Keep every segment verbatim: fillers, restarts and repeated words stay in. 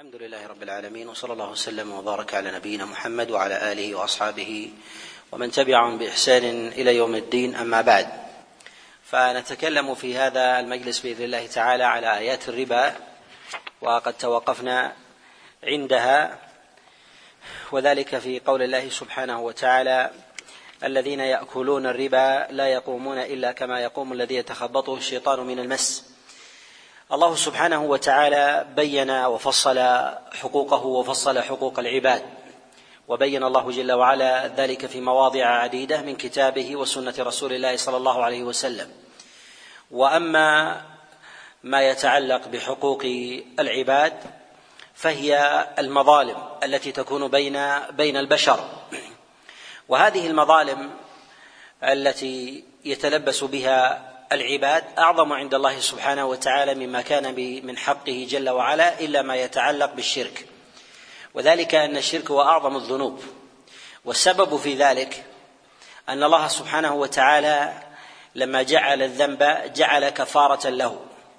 الحمد لله رب العالمين، وصلى الله وسلم وبارك على نبينا محمد وعلى آله وأصحابه ومن تبعهم بإحسان إلى يوم الدين. أما بعد، فنتكلم في هذا المجلس بإذن الله تعالى على آيات الربا، وقد توقفنا عندها، وذلك في قول الله سبحانه وتعالى: الذين يأكلون الربا لا يقومون إلا كما يقوم الذي يتخبطه الشيطان من المس. الله سبحانه وتعالى بين وفصل حقوقه وفصل حقوق العباد، وبين الله جل وعلا ذلك في مواضع عديدة من كتابه وسنة رسول الله صلى الله عليه وسلم. وأما ما يتعلق بحقوق العباد فهي المظالم التي تكون بين بين البشر، وهذه المظالم التي يتلبس بها العباد أعظم عند الله سبحانه وتعالى مما كان من حقه جل وعلا، إلا ما يتعلق بالشرك، وذلك أن الشرك هو أعظم الذنوب. والسبب في ذلك أن الله سبحانه وتعالى لما جعل الذنب جعل كفارة له،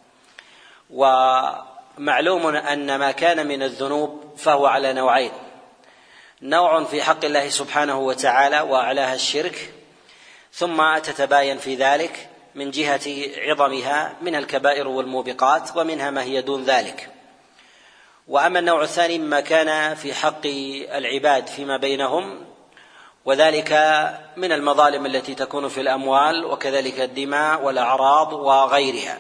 ومعلوم أن ما كان من الذنوب فهو على نوعين: نوع في حق الله سبحانه وتعالى وأعلاها الشرك، ثم تتباين في ذلك من جهة عظمها من الكبائر والموبقات، ومنها ما هي دون ذلك. وأما النوع الثاني مما كان في حق العباد فيما بينهم، وذلك من المظالم التي تكون في الأموال وكذلك الدماء والأعراض وغيرها،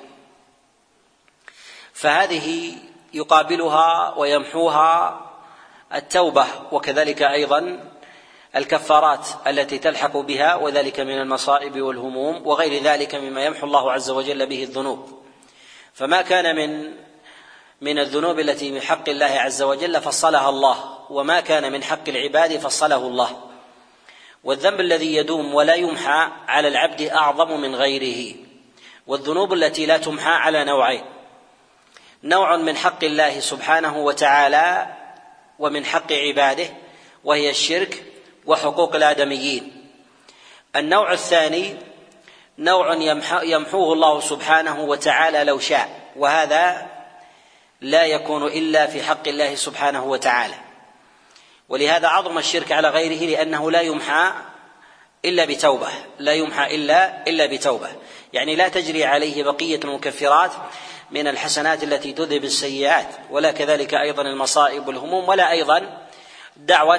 فهذه يقابلها ويمحوها التوبة، وكذلك أيضا الكفارات التي تلحق بها، وذلك من المصائب والهموم وغير ذلك مما يمحو الله عز وجل به الذنوب. فما كان من من الذنوب التي من حق الله عز وجل فصلها الله، وما كان من حق العباد فصله الله. والذنب الذي يدوم ولا يمحى على العبد أعظم من غيره. والذنوب التي لا تمحى على نوعين: نوع من حق الله سبحانه وتعالى ومن حق عباده، وهي الشرك وحقوق الآدميين. النوع الثاني نوع يمحوه الله سبحانه وتعالى لو شاء، وهذا لا يكون إلا في حق الله سبحانه وتعالى. ولهذا عظم الشرك على غيره، لأنه لا يمحى إلا بتوبة، لا يمحى إلا إلا بتوبة، يعني لا تجري عليه بقية المكفرات من الحسنات التي تذهب السيئات، ولا كذلك أيضا المصائب والهموم، ولا أيضا دعوة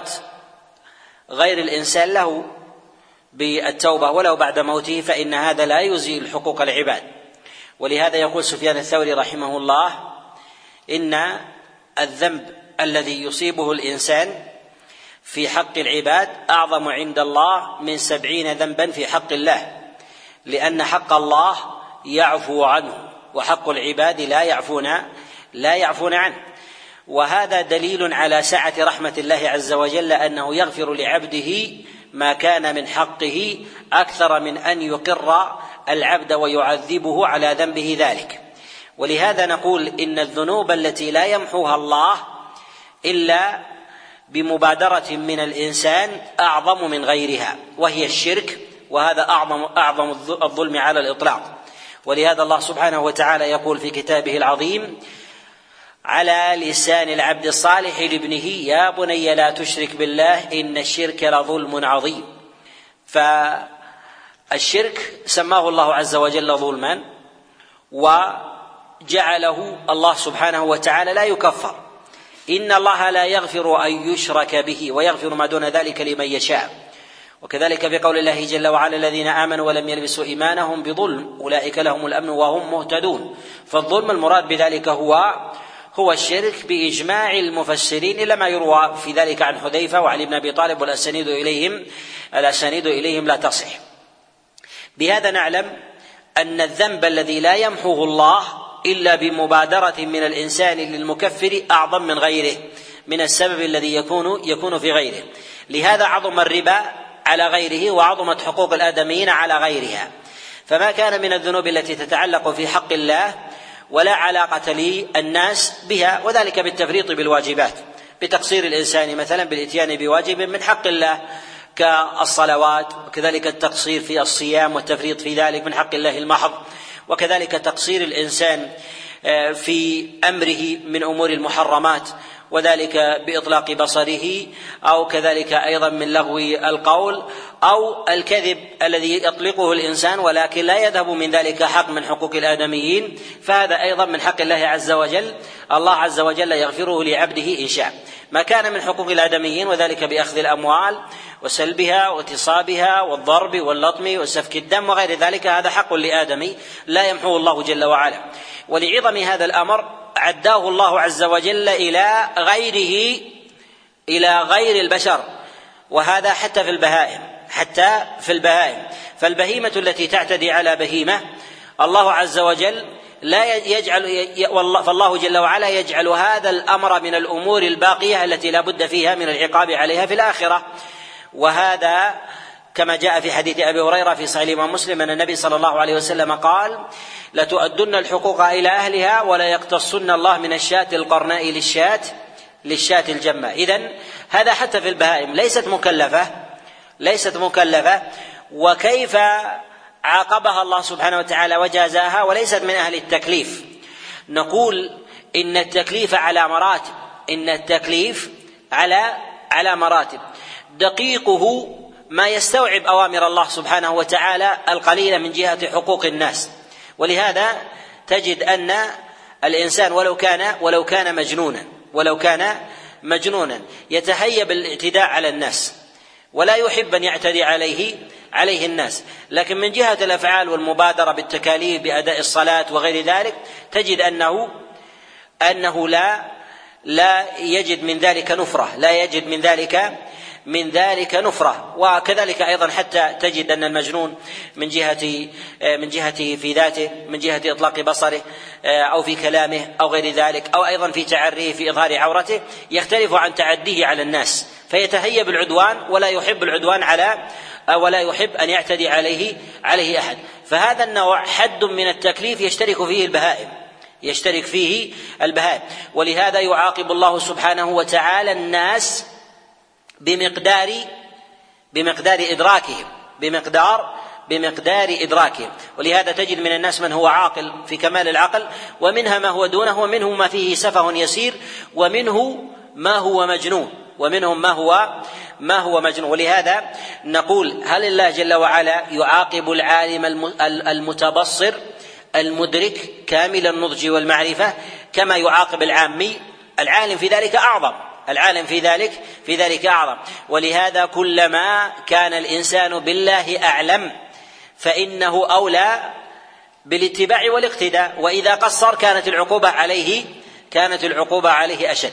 غير الإنسان له بالتوبة ولو بعد موته، فإن هذا لا يزيل حقوق العباد. ولهذا يقول سفيان الثوري رحمه الله: إن الذنب الذي يصيبه الإنسان في حق العباد أعظم عند الله من سبعين ذنبا في حق الله، لأن حق الله يعفو عنه، وحق العباد لا يعفون لا يعفون عنه. وهذا دليل على سعة رحمة الله عز وجل، أنه يغفر لعبده ما كان من حقه أكثر من أن يقر العبد ويعذبه على ذنبه ذلك. ولهذا نقول إن الذنوب التي لا يمحوها الله إلا بمبادرة من الإنسان أعظم من غيرها، وهي الشرك، وهذا أعظم أعظم الظلم على الإطلاق. ولهذا الله سبحانه وتعالى يقول في كتابه العظيم على لسان العبد الصالح لابنه: يا بني لا تشرك بالله إن الشرك لظلم عظيم. فالشرك سماه الله عز وجل ظلما، وجعله الله سبحانه وتعالى لا يكفر. إن الله لا يغفر أن يشرك به ويغفر ما دون ذلك لمن يشاء. وكذلك في قول الله جل وعلا: الذين آمنوا ولم يلبسوا إيمانهم بظلم أولئك لهم الأمن وهم مهتدون. فالظلم المراد بذلك هو هو الشرك بإجماع المفسرين، إلا ما يروى في ذلك عن حذيفة وعلي بن أبي طالب، والأسانيد إليهم الأسانيد إليهم لا تصح. بهذا نعلم أن الذنب الذي لا يمحوه الله إلا بمبادرة من الإنسان للمكفر أعظم من غيره، من السبب الذي يكون يكون في غيره. لهذا عظم الربا على غيره، وعظمت حقوق الآدميين على غيرها. فما كان من الذنوب التي تتعلق في حق الله ولا علاقة للناس بها، وذلك بالتفريط بالواجبات، بتقصير الإنسان مثلا بالإتيان بواجب من حق الله كالصلوات، وكذلك التقصير في الصيام والتفريط في ذلك من حق الله المحض، وكذلك تقصير الإنسان في أمره من أمور المحرمات، وذلك بإطلاق بصره، أو كذلك أيضا من لغو القول أو الكذب الذي يطلقه الإنسان ولكن لا يذهب من ذلك حق من حقوق الآدميين، فهذا أيضا من حق الله عز وجل. الله عز وجل يغفره لعبده إن شاء. ما كان من حقوق الآدميين وذلك بأخذ الأموال وسلبها واغتصابها والضرب واللطم وسفك الدم وغير ذلك، هذا حق لآدمي لا يمحوه الله جل وعلا. ولعظم هذا الأمر عداه الله عز وجل إلى غيره إلى غير البشر، وهذا حتى في البهائم حتى في البهائم فالبهيمة التي تعتدي على بهيمة الله عز وجل لا يجعل فالله جل وعلا يجعل هذا الأمر من الأمور الباقية التي لا بد فيها من العقاب عليها في الآخرة. وهذا كما جاء في حديث أبي هريرة في صحيح الإمام مسلم أن النبي صلى الله عليه وسلم قال: لتؤدن الحقوق إلى أهلها ولا يقتصن الله من الشاة القرناء للشاة للشاة الجمة. إذن هذا حتى في البهائم ليست مكلفة ليست مكلفة وكيف عاقبها الله سبحانه وتعالى وجازاها وليست من أهل التكليف؟ نقول إن التكليف على مراتب إن التكليف على على مراتب دقيقه ما يستوعب أوامر الله سبحانه وتعالى القليلة من جهة حقوق الناس. ولهذا تجد أن الإنسان ولو كان ولو كان مجنونا ولو كان مجنونا يتهيب الاعتداء على الناس ولا يحب أن يعتدي عليه عليه الناس، لكن من جهة الأفعال والمبادرة بالتكاليف بأداء الصلاة وغير ذلك تجد أنه أنه لا لا يجد من ذلك نفرة لا يجد من ذلك من ذلك نفرة. وكذلك أيضا حتى تجد أن المجنون من جهة من جهته في ذاته من جهة إطلاق بصره أو في كلامه أو غير ذلك أو أيضا في تعريه في إظهار عورته يختلف عن تعديه على الناس، فيتهيب العدوان ولا يحب العدوان على ولا يحب أن يعتدي عليه عليه أحد. فهذا النوع حد من التكليف يشترك فيه البهائم يشترك فيه البهائم ولهذا يعاقب الله سبحانه وتعالى الناس بمقدار بمقدار إدراكهم بمقدار بمقدار إدراكهم. ولهذا تجد من الناس من هو عاقل في كمال العقل، ومنها ما هو دونه، ومنه ما فيه سفه يسير، ومنه ما هو مجنون ومنهم ما هو ما هو مجنون. ولهذا نقول: هل الله جل وعلا يعاقب العالم المتبصر المدرك كامل النضج والمعرفة كما يعاقب العامي؟ العالم في ذلك أعظم العالم في ذلك في ذلك أعظم. ولهذا كلما كان الإنسان بالله أعلم فإنه أولى بالاتباع والاقتداء، وإذا قصر كانت العقوبة عليه كانت العقوبة عليه أشد.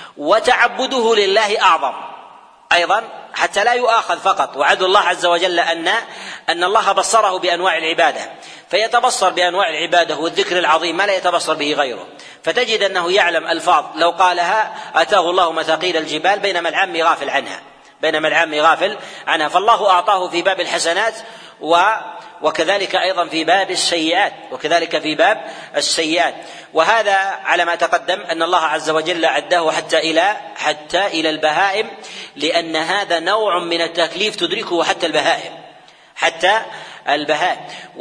وتعبده لله أعظم أيضا حتى لا يؤاخذ فقط. وعد الله عز وجل أن أن الله بصره بأنواع العبادة فيتبصر بأنواع العبادة والذكر العظيم ما لا يتبصر به غيره، فتجد أنه يعلم ألفاظ لو قالها أتاه الله مثاقيل الجبال بينما العام غافل عنها بينما العام غافل عنها فالله أعطاه في باب الحسنات و وكذلك أيضا في باب السيئات وكذلك في باب السيئات. وهذا على ما تقدم أن الله عز وجل عداه حتى إلى حتى إلى البهائم، لأن هذا نوع من التكليف تدركه حتى البهائم حتى البهائم.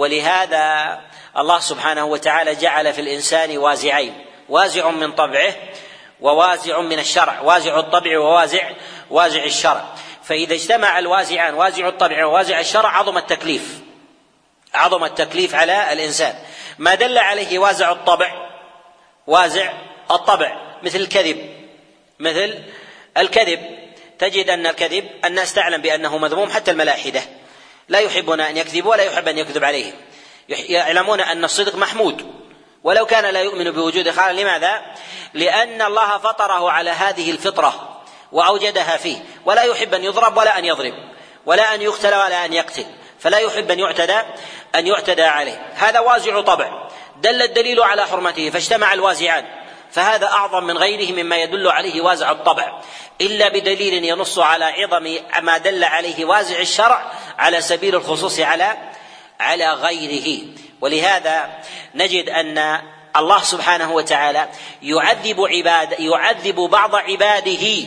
ولهذا الله سبحانه وتعالى جعل في الإنسان وازعين: وازع من طبعه ووازع من الشرع، وازع الطبع ووازع وازع الشرع. فإذا اجتمع الوازعان وازع الطبع ووازع الشرع عظم التكليف عظم التكليف على الإنسان. ما دل عليه وازع الطبع وازع الطبع مثل الكذب مثل الكذب تجد أن الكذب الناس تعلم بأنه مذموم، حتى الملاحدة لا يحبون أن يكذبوا ولا يحب أن يكذب عليهم، يعلمون أن الصدق محمود ولو كان لا يؤمن بوجود خالق. لماذا؟ لأن الله فطره على هذه الفطرة وأوجدها فيه، ولا يحب أن يضرب ولا أن يضرب ولا أن يقتل ولا أن يقتل، فلا يحب أن يعتدى أن يعتدى عليه. هذا وازع طبع دل الدليل على حرمته فاجتمع الوازعان، فهذا أعظم من غيره مما يدل عليه وازع الطبع، إلا بدليل ينص على عظم ما دل عليه وازع الشرع على سبيل الخصوص على على غيره. ولهذا نجد أن الله سبحانه وتعالى يعذب عباد يعذب بعض عباده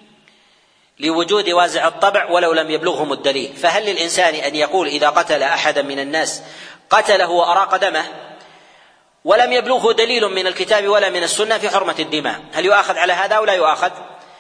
لوجود وازع الطبع ولو لم يبلغهم الدليل. فهل للإنسان أن يقول إذا قتل أحدا من الناس قتله وأراق دمه ولم يبلغه دليل من الكتاب ولا من السنة في حرمة الدماء، هل يؤاخذ على هذا أو لا يؤاخذ؟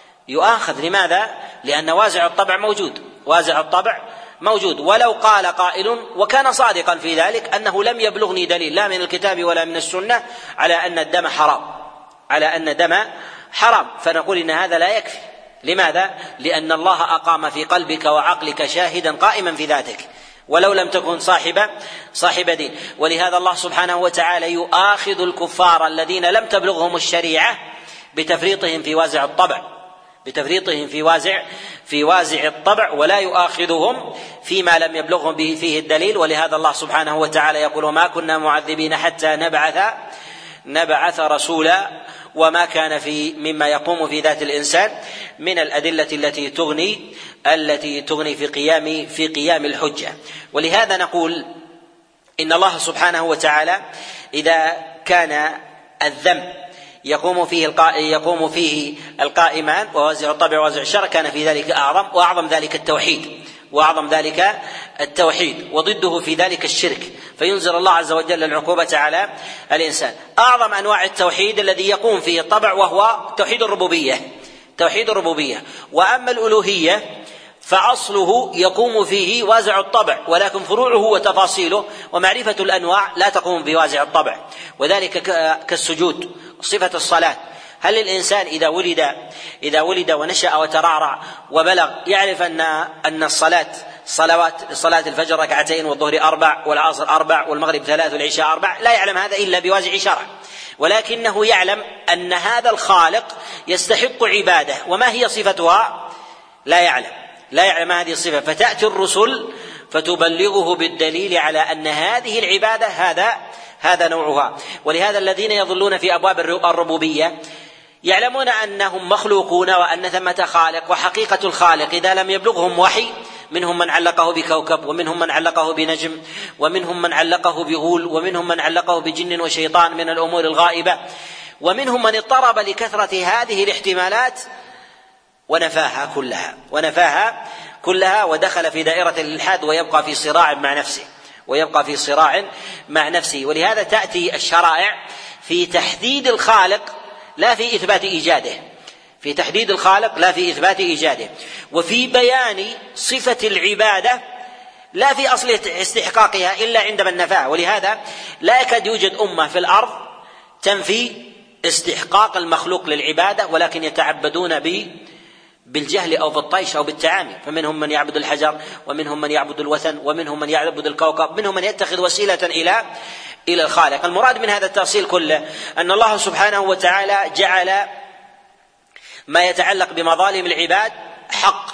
يؤاخذ. لماذا؟ لأن وازع الطبع موجود، وازع الطبع موجود. ولو قال قائل وكان صادقا في ذلك أنه لم يبلغني دليل لا من الكتاب ولا من السنة على أن الدم حرام، على أن الدم حرام، فنقول إن هذا لا يكفي. لماذا؟ لأن الله أقام في قلبك وعقلك شاهدا قائما في ذاتك ولو لم تكن صاحب صاحب دين. ولهذا الله سبحانه وتعالى يؤاخذ الكفار الذين لم تبلغهم الشريعة بتفريطهم في وازع الطبع، بتفريطهم في وازع في وازع الطبع، ولا يؤاخذهم فيما لم يبلغهم به فيه الدليل. ولهذا الله سبحانه وتعالى يقول: وما كنا معذبين حتى نبعث نبعث رسولا، وما كان في مما يقوم في ذات الإنسان من الأدلة التي تغني التي تغني في قيام في قيام الحجة. ولهذا نقول إن الله سبحانه وتعالى إذا كان الذنب يقوم فيه يقوم فيه القائمان ووازع الطبع ووازع الشرع كان في ذلك أعظم، وأعظم ذلك التوحيد وأعظم ذلك التوحيد وضده في ذلك الشرك، فينزل الله عز وجل العقوبة على الإنسان. أعظم أنواع التوحيد الذي يقوم فيه الطبع وهو توحيد الربوبية، توحيد الربوبية. وأما الألوهية فأصله يقوم فيه وازع الطبع، ولكن فروعه وتفاصيله ومعرفة الأنواع لا تقوم بوازع الطبع، وذلك كالسجود، صفة الصلاة. هل الإنسان إذا ولد إذا ولد ونشأ وترعرع وبلغ يعرف أن أن الصلاة صلوات صلاة الفجر ركعتين والظهر أربع والعصر أربع والمغرب ثلاث والعشاء أربع؟ لا يعلم هذا إلا بوازع شرع، ولكنه يعلم أن هذا الخالق يستحق عبادة، وما هي صفتها؟ لا يعلم لا يعلم هذه الصفة، فتأتي الرسل فتبلغه بالدليل على أن هذه العبادة هذا هذا نوعها. ولهذا الذين يظلون في أبواب الربوبية يعلمون أنهم مخلوقون وأن ثمة خالق، وحقيقة الخالق إذا لم يبلغهم وحي، منهم من علقه بكوكب، ومنهم من علقه بنجم، ومنهم من علقه بغول، ومنهم من علقه بجن وشيطان من الأمور الغائبة، ومنهم من اضطرب لكثرة هذه الاحتمالات ونفاها كلها ونفاها كلها ودخل في دائرة الإلحاد ويبقى في صراع مع نفسه ويبقى في صراع مع نفسه. ولهذا تأتي الشرائع في تحديد الخالق لا في إثبات إيجاده، في تحديد الخالق لا في إثبات إيجاده، وفي بيان صفة العبادة لا في أصل استحقاقها إلا عندما النفاة. ولهذا لا يكاد يوجد أمة في الأرض تنفي استحقاق المخلوق للعبادة، ولكن يتعبدون به بالجهل أو بالطيش أو بالتعامي، فمنهم من يعبد الحجر، ومنهم من يعبد الوثن، ومنهم من يعبد الكوكب، منهم من يتخذ وسيلة إلى إلى الخالق. المراد من هذا التفصيل كله أن الله سبحانه وتعالى جعل ما يتعلق بمظالم العباد حق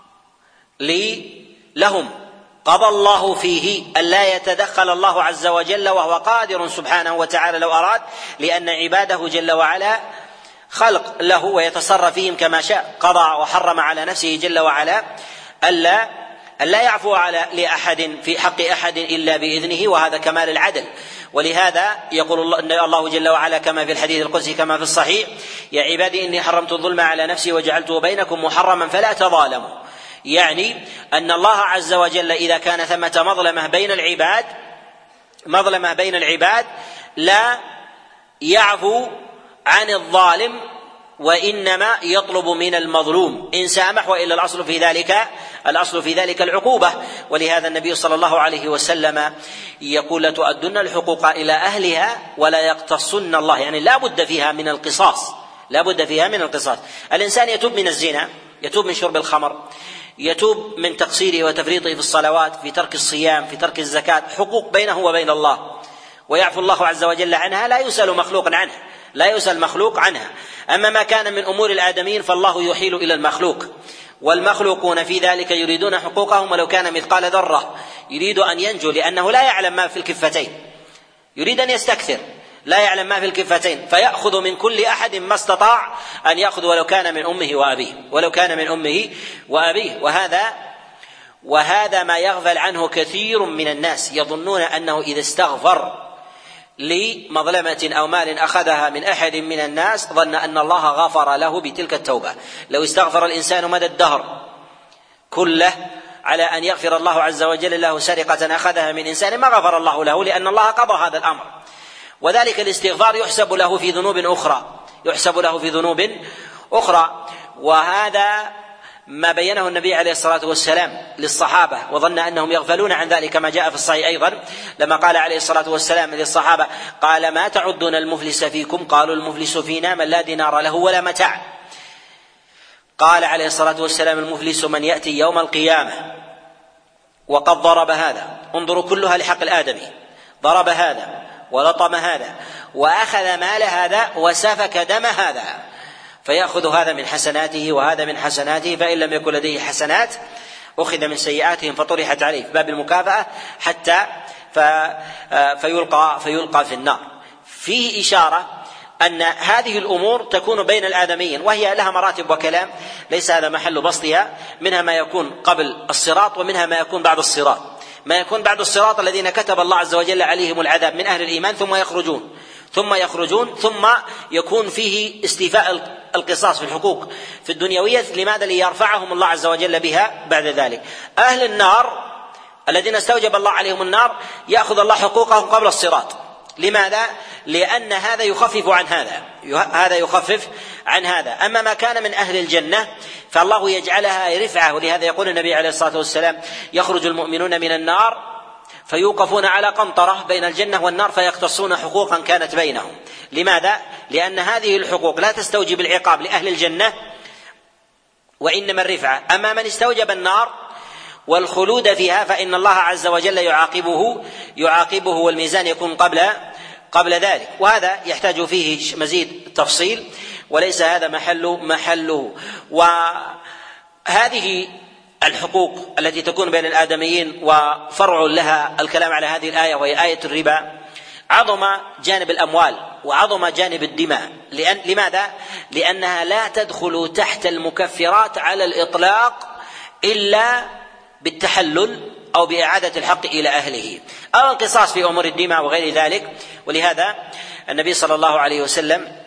لهم، قضى الله فيه ألا يتدخل الله عز وجل، وهو قادر سبحانه وتعالى لو أراد، لأن عباده جل وعلا خلق له ويتصرف فيهم كما شاء. قضى وحرم على نفسه جل وعلا ألا ألا يعفو على لأحد في حق أحد إلا بإذنه، وهذا كمال العدل. ولهذا يقول الله, الله جل وعلا كما في الحديث القدسي كما في الصحيح: يا عبادي إني حرمت الظلم على نفسي وجعلته بينكم محرما فلا تظالموا. يعني أن الله عز وجل إذا كان ثمة مظلمة بين العباد مظلمة بين العباد لا يعفو عن الظالم، وإنما يطلب من المظلوم إن سامح، وإلا الأصل في ذلك الأصل في ذلك العقوبة. ولهذا النبي صلى الله عليه وسلم يقول: لتؤدن الحقوق إلى أهلها ولا يقتصن الله، يعني لا بد فيها من القصاص، لا بد فيها من القصاص. الإنسان يتوب من الزنا، يتوب من شرب الخمر، يتوب من تقصيره وتفريطه في الصلوات، في ترك الصيام، في ترك الزكاة، حقوق بينه وبين الله، ويعفو الله عز وجل عنها، لا يسأل مخلوق عنها لا يسأل مخلوق عنها. أما ما كان من أمور الآدمين فالله يحيل إلى المخلوق، والمخلوقون في ذلك يريدون حقوقهم ولو كان مثقال ذرة، يريد أن ينجو لأنه لا يعلم ما في الكفتين، يريد أن يستكثر، لا يعلم ما في الكفتين، فيأخذ من كل أحد ما استطاع أن يأخذ ولو كان من أمه وأبيه ولو كان من أمه وأبيه. وهذا وهذا ما يغفل عنه كثير من الناس، يظنون أنه إذا استغفر لمظلمة أو مال أخذها من أحد من الناس ظن أن الله غفر له بتلك التوبة. لو استغفر الإنسان مدى الدهر كله على أن يغفر الله عز وجل له سرقة أخذها من إنسان ما غفر الله له، لأن الله قضى هذا الأمر. وذلك الاستغفار يحسب له في ذنوب أخرى يحسب له في ذنوب أخرى وهذا ما بينه النبي عليه الصلاة والسلام للصحابة وظن أنهم يغفلون عن ذلك، كما جاء في الصحيح أيضا لما قال عليه الصلاة والسلام للصحابة قال: ما تعدون المفلس فيكم؟ قالوا: المفلس فينا من لا دينار له ولا متاع. قال عليه الصلاة والسلام: المفلس من يأتي يوم القيامة وقد ضرب هذا، انظروا كلها لحق الآدمي، ضرب هذا ولطم هذا وأخذ مال هذا وسفك دم هذا، فيأخذ هذا من حسناته وهذا من حسناته، فإن لم يكن لديه حسنات أخذ من سيئاتهم فطرحت عليه في باب المكافأة حتى فيلقى, فيلقى في النار. فيه إشارة أن هذه الأمور تكون بين الآدميين وهي لها مراتب وكلام، ليس هذا محل بسطها، منها ما يكون قبل الصراط ومنها ما يكون بعد الصراط. ما يكون بعد الصراط الذين كتب الله عز وجل عليهم العذاب من أهل الإيمان ثم يخرجون ثم يخرجون ثم يكون فيه استيفاء القصاص في الحقوق في الدنيوية. لماذا؟ ليرفعهم الله عز وجل بها بعد ذلك. أهل النار الذين استوجب الله عليهم النار يأخذ الله حقوقهم قبل الصراط. لماذا؟ لأن هذا يخفف عن هذا هذا يخفف عن هذا. أما ما كان من أهل الجنة فالله يجعلها رفعة، ولهذا يقول النبي عليه الصلاة والسلام: يخرج المؤمنون من النار فيوقفون على قنطرة بين الجنة والنار فيقتصون حقوقا كانت بينهم. لماذا؟ لأن هذه الحقوق لا تستوجب العقاب لأهل الجنة وإنما الرفعة. أما من استوجب النار والخلود فيها فإن الله عز وجل يعاقبه يعاقبه والميزان يكون قبل قبل ذلك، وهذا يحتاج فيه مزيد تفصيل وليس هذا محل محله. وهذه الحقوق التي تكون بين الآدميين وفرع لها الكلام على هذه الآية وهي آية الربا، عظم جانب الأموال وعظم جانب الدماء. لأن لماذا؟ لأنها لا تدخل تحت المكفرات على الإطلاق إلا بالتحلل أو بإعادة الحق إلى أهله أو القصاص في أمور الدماء وغير ذلك. ولهذا النبي صلى الله عليه وسلم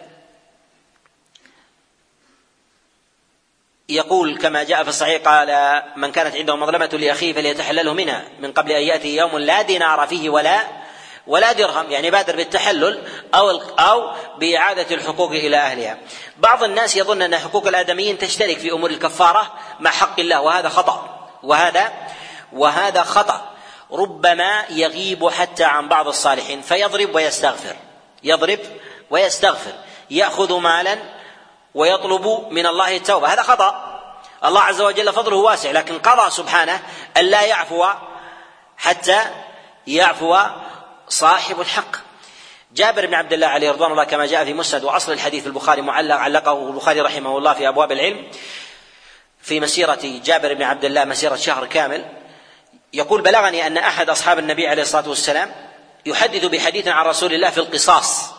يقول كما جاء في الصحيح قال: من كانت عنده مظلمة لأخيه فليتحلله منها من قبل أن يأتي يوم لا دينار فيه ولا ولا درهم، يعني بادر بالتحلل أو أو بإعادة الحقوق إلى أهلها. بعض الناس يظن أن حقوق الآدميين تشترك في أمور الكفارة مع حق الله، وهذا خطأ وهذا وهذا خطأ. ربما يغيب حتى عن بعض الصالحين فيضرب ويستغفر يضرب ويستغفر يأخذ مالا ويطلب من الله التوبة، هذا خطأ. الله عز وجل فضله واسع، لكن قضى سبحانه أن لا يعفو حتى يعفو صاحب الحق. جابر بن عبد الله عليه رضوان الله كما جاء في مسند وأصل الحديث البخاري معلق علقه البخاري رحمه الله في أبواب العلم في مسيرة جابر بن عبد الله مسيرة شهر كامل، يقول: بلغني أن أحد أصحاب النبي عليه الصلاة والسلام يحدث بحديث عن رسول الله في القصاص،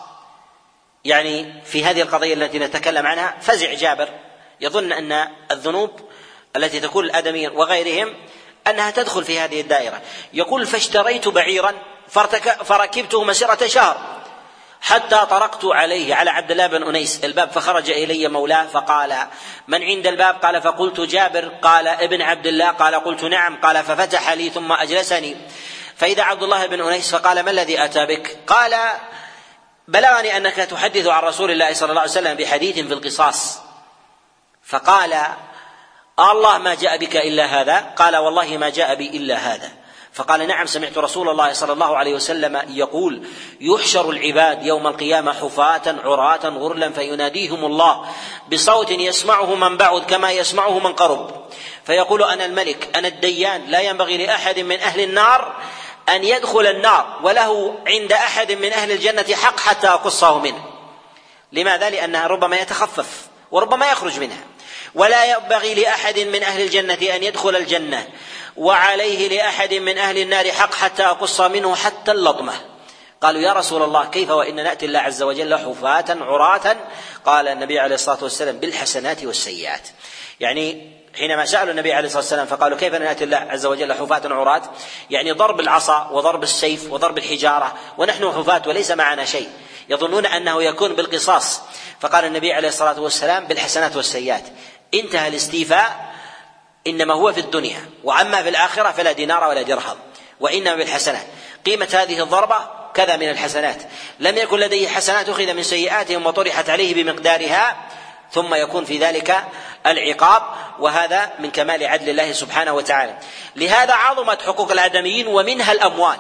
يعني في هذه القضية التي نتكلم عنها. فزع جابر يظن أن الذنوب التي تكون الآدميين وغيرهم أنها تدخل في هذه الدائرة. يقول: فاشتريت بعيرا فركبته مسيرة شهر حتى طرقت عليه على عبد الله بن أنيس الباب، فخرج إلي مولاه فقال: من عند الباب؟ قال: فقلت: جابر. قال: ابن عبد الله. قال: قلت: نعم. قال: ففتح لي ثم أجلسني، فإذا عبد الله بن أنيس فقال: ما الذي أتى بك؟ قال: بلغني أنك تحدث عن رسول الله صلى الله عليه وسلم بحديث في القصاص. فقال: الله ما جاء بك إلا هذا؟ قال: والله ما جاء بي إلا هذا. فقال: نعم، سمعت رسول الله صلى الله عليه وسلم يقول: يحشر العباد يوم القيامة حفاة عراة غرلا فيناديهم الله بصوت يسمعه من بعد كما يسمعه من قرب، فيقول: أنا الملك أنا الديان، لا ينبغي لأحد من أهل النار أن يدخل النار وله عند أحد من أهل الجنة حق حتى أقصه منه. لماذا؟ لأنها ربما يتخفف وربما يخرج منها. ولا ينبغي لأحد من أهل الجنة أن يدخل الجنة وعليه لأحد من أهل النار حق حتى أقص منه حتى اللطمة. قالوا: يا رسول الله كيف وإن نأتي الله عز وجل حفاة عراة؟ قال النبي عليه الصلاة والسلام: بالحسنات والسيئات. يعني حينما سألوا النبي عليه الصلاة والسلام فقالوا: كيف نأتي الله عز وجل حفاة عراة؟ يعني ضرب العصا وضرب السيف وضرب الحجارة ونحن حفاة وليس معنا شيء، يظنون أنه يكون بالقصاص. فقال النبي عليه الصلاة والسلام: بالحسنات والسيئات. انتهى الاستيفاء، إنما هو في الدنيا، وأما في الآخرة فلا دينار ولا درهم، وإنما بالحسنات. قيمة هذه الضربة كذا من الحسنات، لم يكن لديه حسنات أخذ من سيئاتهم وطرحت عليه بمقدارها، ثم يكون في ذلك العقاب، وهذا من كمال عدل الله سبحانه وتعالى. لهذا عظمت حقوق الآدميين، ومنها الأموال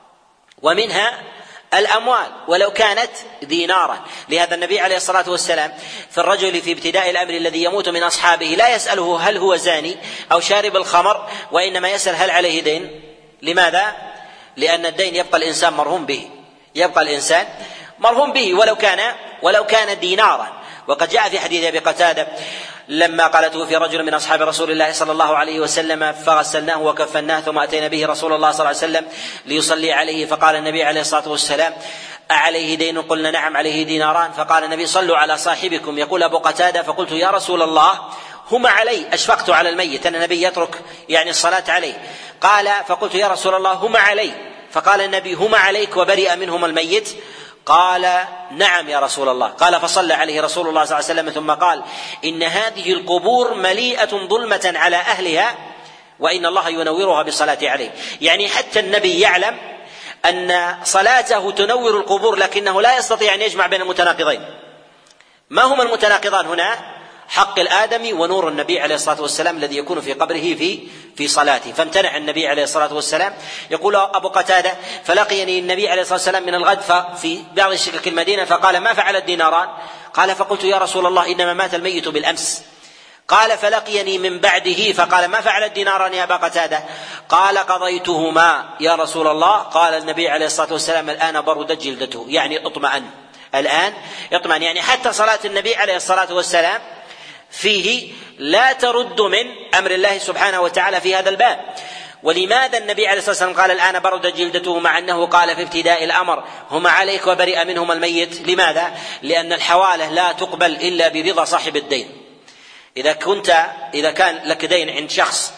ومنها الأموال ولو كانت دينارا. لهذا النبي عليه الصلاة والسلام في الرجل في ابتداء الأمر الذي يموت من أصحابه لا يسأله هل هو زاني أو شارب الخمر، وإنما يسأل هل عليه دين. لماذا؟ لأن الدين يبقى الإنسان مرهون به، يبقى الإنسان مرهون به ولو كان ولو كان دينارا. وقد جاء في حديث أبي قتادة لما قال توفي رجل من أصحاب رسول الله صلى الله عليه وسلم فغسلناه وكفناه ثم أتينا به رسول الله صلى الله عليه وسلم ليصلي عليه، فقال النبي عليه الصلاة والسلام أعليه دين؟ قلنا نعم عليه ديناران. فقال النبي صلوا على صاحبكم. يقول أبو قتادة فقلت يا رسول الله هما علي، أشفقت على الميت أن النبي يترك يعني الصلاة عليه. قال فقلت يا رسول الله هما علي، فقال النبي هما عليك وبرئ منهما الميت؟ قال نعم يا رسول الله. قال فصلى عليه رسول الله صلى الله عليه وسلم ثم قال إن هذه القبور مليئة ظلمة على أهلها وإن الله ينورها بالصلاة عليه. يعني حتى النبي يعلم أن صلاته تنور القبور، لكنه لا يستطيع أن يجمع بين المتناقضين. ما هما المتناقضان هنا؟ حق الآدمي ونور النبي عليه الصلاة والسلام الذي يكون في قبره في في صلاته. فامتنع النبي عليه الصلاة والسلام. يقول أبو قتادة فلقيني النبي عليه الصلاة والسلام من الغد في بعض شكك المدينة فقال ما فعل الديناران؟ قال فقلت يا رسول الله إنما مات الميت بالأمس. قال فلقيني من بعده فقال ما فعل الديناران يا أبا قتادة؟ قال قضيتهما يا رسول الله. قال النبي عليه الصلاة والسلام الآن بردت جلدته، يعني اطمأن، الآن اطمأن. يعني حتى صلاة النبي عليه الصلاة والسلام فيه لا ترد من أمر الله سبحانه وتعالى في هذا الباب. ولماذا النبي عليه الصلاة والسلام قال الآن برد جلدته مع أنه قال في ابتداء الأمر هما عليك وبرئ منهما الميت؟ لماذا؟ لأن الحوالة لا تقبل إلا برضا صاحب الدين. إذا كنت إذا كان لك دين عند شخص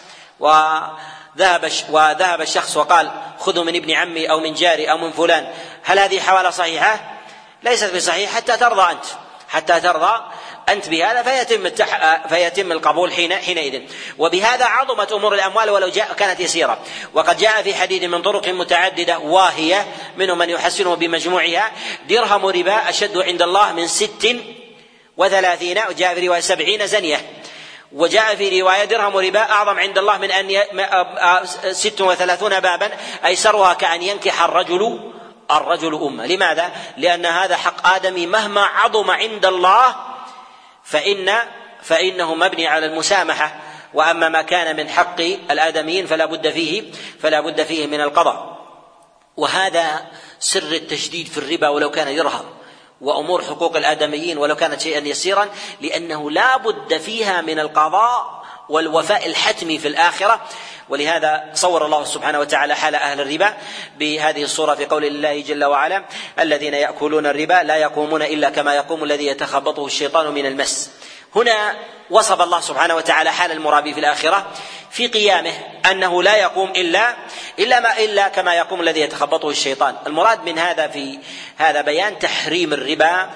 وذهب وذهب الشخص وقال خذوا من ابن عمي أو من جاري أو من فلان، هل هذه حوالة صحيحة؟ ليست بصحيحة حتى ترضى أنت حتى ترضى أنت بهذا فيتم التح... فيتم القبول حين... حينئذ. وبهذا عظمت أمور الأموال ولو جاء كانت يسيرة. وقد جاء في حديث من طرق متعددة واهية منهم من يحسنه بمجموعها درهم ربا أشد عند الله من ست وثلاثين، وجاء في رواية سبعين زنية، وجاء في رواية درهم ربا أعظم عند الله من أن ي... ست وثلاثون بابا أيسرها كأن ينكح الرجل الرجل أمة. لماذا؟ لأن هذا حق آدمي مهما عظم عند الله فإن فإنه مبني على المسامحة، وأما ما كان من حق الآدميين فلا بد فيه فلا بد فيه من القضاء. وهذا سر التشديد في الربا ولو كان درهم، وأمور حقوق الآدميين ولو كانت شيئا يسيرا، لأنه لا بد فيها من القضاء والوفاء الحتمي في الآخرة. ولهذا صور الله سبحانه وتعالى حال أهل الربا بهذه الصورة في قول الله جل وعلا الذين يأكلون الربا لا يقومون إلا كما يقوم الذي يتخبطه الشيطان من المس. هنا وصف الله سبحانه وتعالى حال المرابي في الآخرة في قيامه أنه لا يقوم إلا إلا ما إلا كما يقوم الذي يتخبطه الشيطان. المراد من هذا في هذا بيان تحريم الربا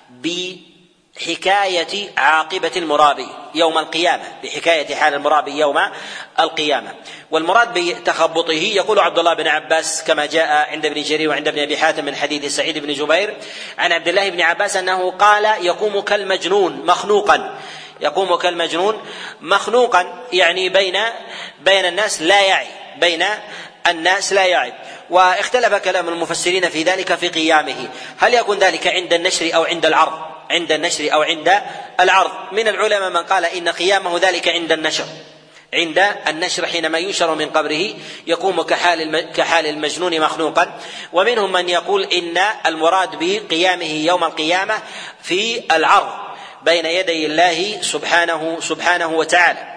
بحكاية عاقبة المرابي يوم القيامة، بحكاية حال المرابي يوم القيامة. والمراد بتخبطه يقول عبد الله بن عباس كما جاء عند ابن جرير وعند ابن أبي حاتم من حديث سعيد بن جبير عن عبد الله بن عباس أنه قال يقوم كالمجنون مخنوقا، يقوم كالمجنون مخنوقا يعني بين بين الناس لا يعي، بين الناس لا يعي. واختلف كلام المفسرين في ذلك في قيامه، هل يكون ذلك عند النشر أو عند العرض؟ عند النشر أو عند العرض. من العلماء من قال إن قيامه ذلك عند النشر، عند النشر حينما ينشر من قبره يقوم كحال كحال المجنون مخنوقا. ومنهم من يقول إن المراد بقيامه يوم القيامة في العرض بين يدي الله سبحانه سبحانه وتعالى.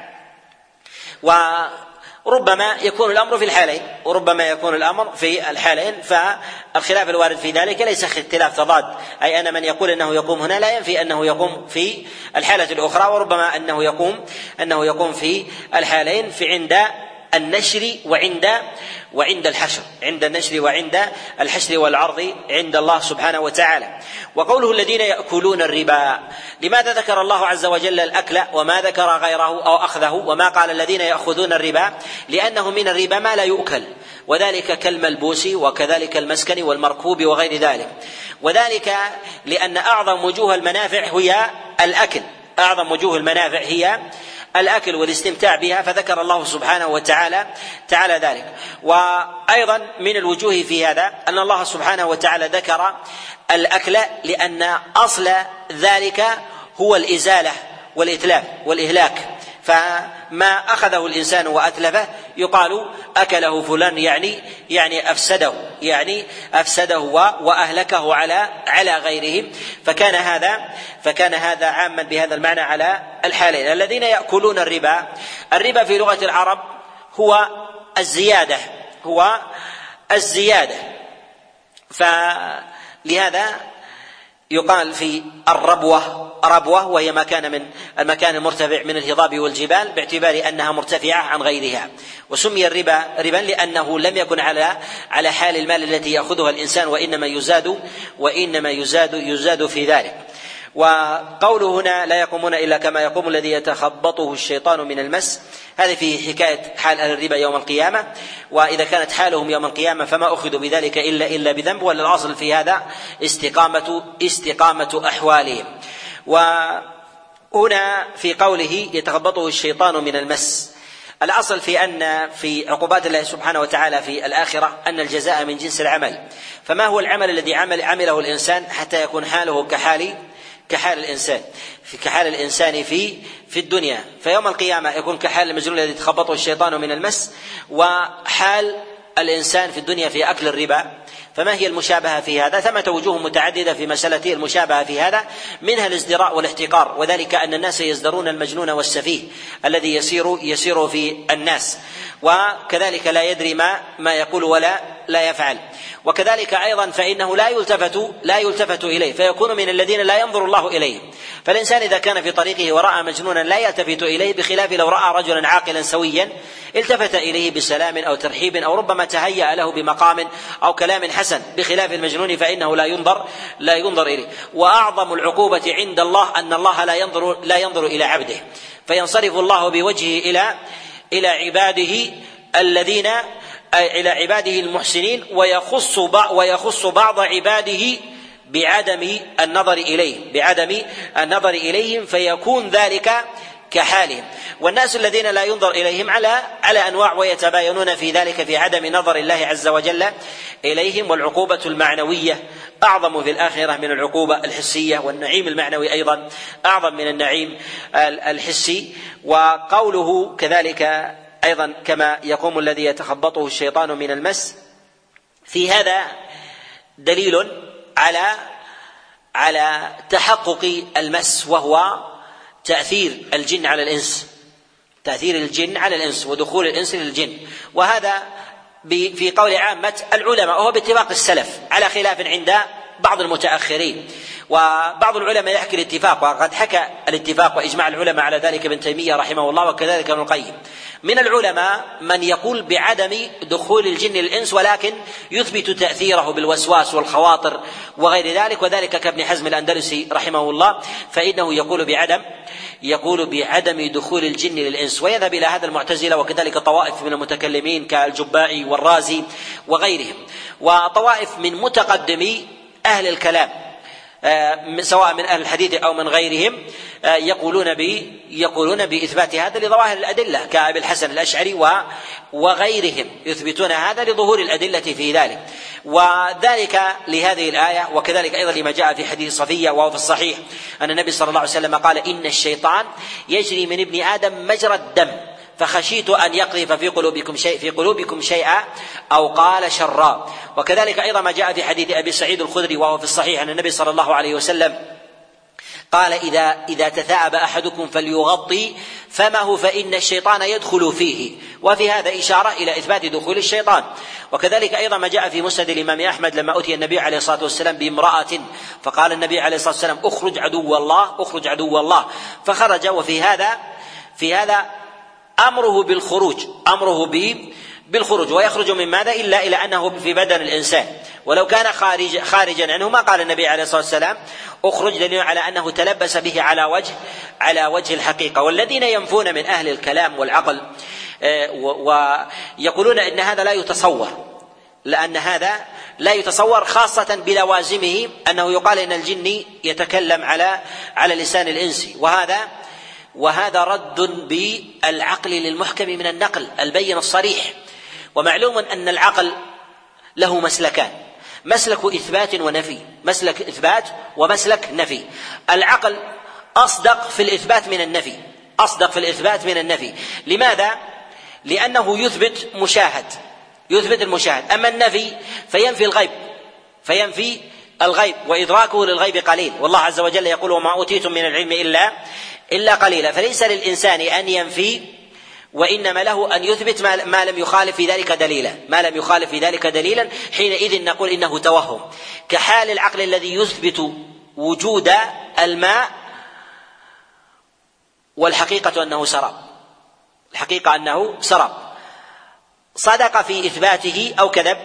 وربما يكون الأمر في الحالين وربما يكون الأمر في الحالين، فالخلاف الوارد في ذلك ليس اختلاف تضاد، أي أن من يقول أنه يقوم هنا لا ينفي أنه يقوم في الحالة الأخرى، وربما أنه يقوم أنه يقوم في الحالين في عند النشر وعند وعند الحشر، عند النشر وعند الحشر والعرض عند الله سبحانه وتعالى. وقوله الذين يأكلون الربا، لماذا ذكر الله عز وجل الأكل وما ذكر غيره أو أخذه وما قال الذين يأخذون الربا؟ لأنه من الربا ما لا يؤكل، وذلك كالملبوس وكذلك المسكن والمركوب وغير ذلك، وذلك لأن أعظم وجوه المنافع هي الأكل، أعظم وجوه المنافع هي الأكل والاستمتاع بها، فذكر الله سبحانه وتعالى تعالى ذلك. وأيضا من الوجوه في هذا أن الله سبحانه وتعالى ذكر الأكل لأن أصل ذلك هو الإزالة والإتلاف والإهلاك، فما أخذه الإنسان وأتلفه يقال أكله فلان، يعني يعني أفسده يعني أفسده وأهلكه على على غيره، فكان هذا فكان هذا عاما بهذا المعنى على الحالين. الذين يأكلون الربا، الربا في لغة العرب هو الزيادة هو الزيادة فلهذا يقال في الربوة ربوة، وهي مكان من المكان المرتفع من الهضاب والجبال باعتبار أنها مرتفعة عن غيرها. وسمي الربا ربا لأنه لم يكن على على حال المال التي يأخذها الإنسان، وإنما يزاد وإنما يزاد يزاد في ذلك. وقوله هنا لا يقومون إلا كما يقوم الذي يتخبطه الشيطان من المس، هذه في حكاية حال أهل الربا يوم القيامة، وإذا كانت حالهم يوم القيامة فما أخذوا بذلك إلا إلا بذنب، والأصل في هذا استقامة استقامة أحوالهم. وهنا في قوله يتخبطه الشيطان من المس، الأصل في أن في عقوبات الله سبحانه وتعالى في الآخرة أن الجزاء من جنس العمل، فما هو العمل الذي عمل عمله الإنسان حتى يكون حاله كحال كحال الإنسان في كحال الإنسان في في الدنيا، فيوم القيامة يكون كحال المجنون الذي تخبطه الشيطان من المس، وحال الإنسان في الدنيا في أكل الربا. فما هي المشابهة في هذا؟ ثمة وجوه متعددة في مسألة المشابهة في هذا، منها الازدراء والاحتقار، وذلك أن الناس يزدرون المجنون والسفيه الذي يسير يسير في الناس، وكذلك لا يدري ما ما يقول ولا لا يفعل. وكذلك أيضا فإنه لا يلتفت لا يلتفت إليه، فيكون من الذين لا ينظر الله إليه. فالإنسان إذا كان في طريقه ورأى مجنونا لا يلتفت إليه، بخلاف لو رأى رجلا عاقلا سويا التفت إليه بسلام أو ترحيب، أو ربما تهيأ له بمقام أو كلام حسن، بخلاف المجنون فإنه لا ينظر لا ينظر إليه. وأعظم العقوبة عند الله أن الله لا ينظر لا ينظر إلى عبده، فينصرف الله بوجهه إلى إلى عباده الذين إلى عباده المحسنين، ويخص ويخص بعض عباده بعدم النظر إليه بعدم النظر إليهم، فيكون ذلك كحالهم. والناس الذين لا ينظر إليهم على على أنواع، ويتباينون في ذلك في عدم نظر الله عز وجل إليهم. والعقوبة المعنوية أعظم في الآخرة من العقوبة الحسية، والنعيم المعنوي أيضا أعظم من النعيم الحسي. وقوله كذلك أيضا كما يقوم الذي يتخبطه الشيطان من المس، في هذا دليل على على تحقق المس، وهو تأثير الجن على الإنس تأثير الجن على الإنس ودخول الإنس للجن. وهذا في قول عامة العلماء، وهو باتفاق السلف على خلاف عند بعض المتأخرين. وبعض العلماء يحكي الاتفاق، وقد حكى الاتفاق وإجماع العلماء على ذلك ابن تيمية رحمه الله، وكذلك ابن القيم. من العلماء من يقول بعدم دخول الجن للإنس، ولكن يثبت تأثيره بالوسواس والخواطر وغير ذلك، وذلك كابن حزم الأندلسي رحمه الله، فإنه يقول بعدم يقول بعدم دخول الجن للإنس. ويذهب إلى هذا المعتزلة، وكذلك طوائف من المتكلمين كالجبائي والرازي وغيرهم، وطوائف من متقدمي أهل الكلام سواء من أهل الحديث أو من غيرهم يقولون ب يقولون بإثبات هذا لظواهر الأدلة، كأبي الحسن الأشعري وغيرهم يثبتون هذا لظهور الأدلة في ذلك. وذلك لهذه الآية، وكذلك أيضا لما جاء في حديث صفية وهو في الصحيح أن النبي صلى الله عليه وسلم قال: إن الشيطان يجري من ابن آدم مجرى الدم، فخشيت أن يقذف في قلوبكم شيء في قلوبكم شيئا أو قال شرا. وكذلك أيضا ما جاء في حديث أبي سعيد الخدري وهو في الصحيح أن النبي صلى الله عليه وسلم قال: إذا إذا تثاءب أحدكم فليغطي فمه فإن الشيطان يدخل فيه. وفي هذا إشارة إلى إثبات دخول الشيطان. وكذلك أيضا ما جاء في مسند الإمام أحمد لما أتي النبي عليه الصلاة والسلام بامرأة، فقال النبي عليه الصلاة والسلام: أخرج عدو الله أخرج عدو الله، فخرج. وفي هذا في هذا أمره بالخروج أمره بالخروج ويخرج من ماذا إلا إلى أنه في بدن الإنسان، ولو كان خارج خارجا عنه ما قال النبي عليه الصلاة والسلام أخرج، دليل على أنه تلبس به على وجه على وجه الحقيقة. والذين ينفون من أهل الكلام والعقل ويقولون إن هذا لا يتصور، لأن هذا لا يتصور خاصة بلوازمه، أنه يقال إن الجن يتكلم على على لسان الإنس، وهذا وهذا رد بالعقل للمحكم من النقل البين الصريح. ومعلوم أن العقل له مسلكان، مسلك إثبات ونفي، مسلك إثبات ومسلك نفي. العقل أصدق في الإثبات من النفي، أصدق في الإثبات من النفي. لماذا؟ لأنه يثبت مشاهد، يثبت المشاهد. أما النفي فينفي الغيب، فينفي الغيب وإدراكه للغيب قليل، والله عز وجل يقول وما أوتيتم من العلم إلا إلا قليلا. فليس للإنسان أن ينفي، وإنما له أن يثبت ما لم يخالف في ذلك دليلا، ما لم يخالف في ذلك دليلا، حينئذ نقول إنه توهم، كحال العقل الذي يثبت وجود الماء والحقيقة أنه سراب، الحقيقة أنه سراب. صدق في إثباته أو كذب؟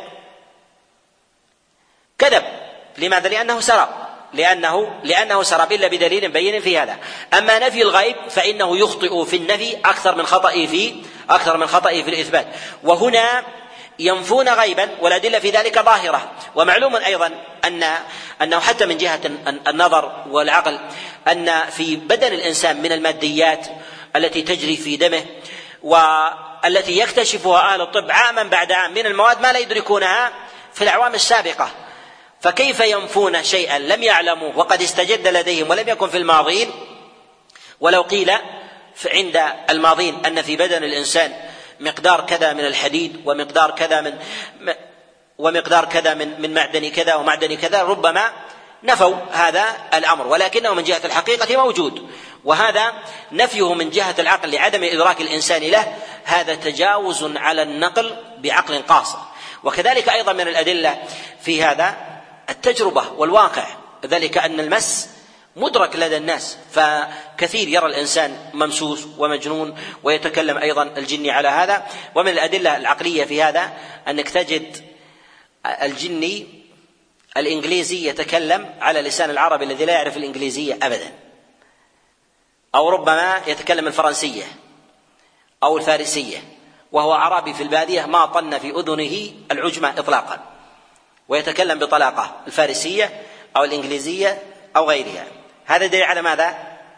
كذب. لماذا؟ لأنه سراب، لأنه لأنه سراب إلا بدليل بين في هذا. أما نفي الغيب فإنه يخطئ في النفي أكثر من خطئه في أكثر من خطئه في الإثبات. وهنا ينفون غيبا والأدلة في ذلك ظاهرة. ومعلوم أيضا أن أنه حتى من جهة النظر والعقل أن في بدن الإنسان من الماديات التي تجري في دمه والتي يكتشفها أهل الطب عاما بعد عام من المواد ما لا يدركونها في الأعوام السابقة، فكيف ينفون شيئا لم يعلموه وقد استجد لديهم ولم يكن في الماضين؟ ولو قيل عند الماضين أن في بدن الإنسان مقدار كذا من الحديد ومقدار كذا من ومقدار كذا من من معدن كذا ومعدن كذا، ربما نفوا هذا الأمر، ولكنه من جهة الحقيقة موجود. وهذا نفيه من جهة العقل لعدم إدراك الإنسان له، هذا تجاوز على النقل بعقل قاصر. وكذلك أيضا من الأدلة في هذا التجربة والواقع، ذلك أن المس مدرك لدى الناس، فكثير يرى الإنسان ممسوس ومجنون ويتكلم أيضا الجن على هذا. ومن الأدلة العقلية في هذا أنك تجد الجني الإنجليزي يتكلم على لسان العربي الذي لا يعرف الإنجليزية أبدا، أو ربما يتكلم الفرنسية أو الفارسية وهو عربي في البادية ما طن في أذنه العجمة إطلاقا، ويتكلم بطلاقة الفارسية أو الإنجليزية أو غيرها. هذا دليل على ماذا؟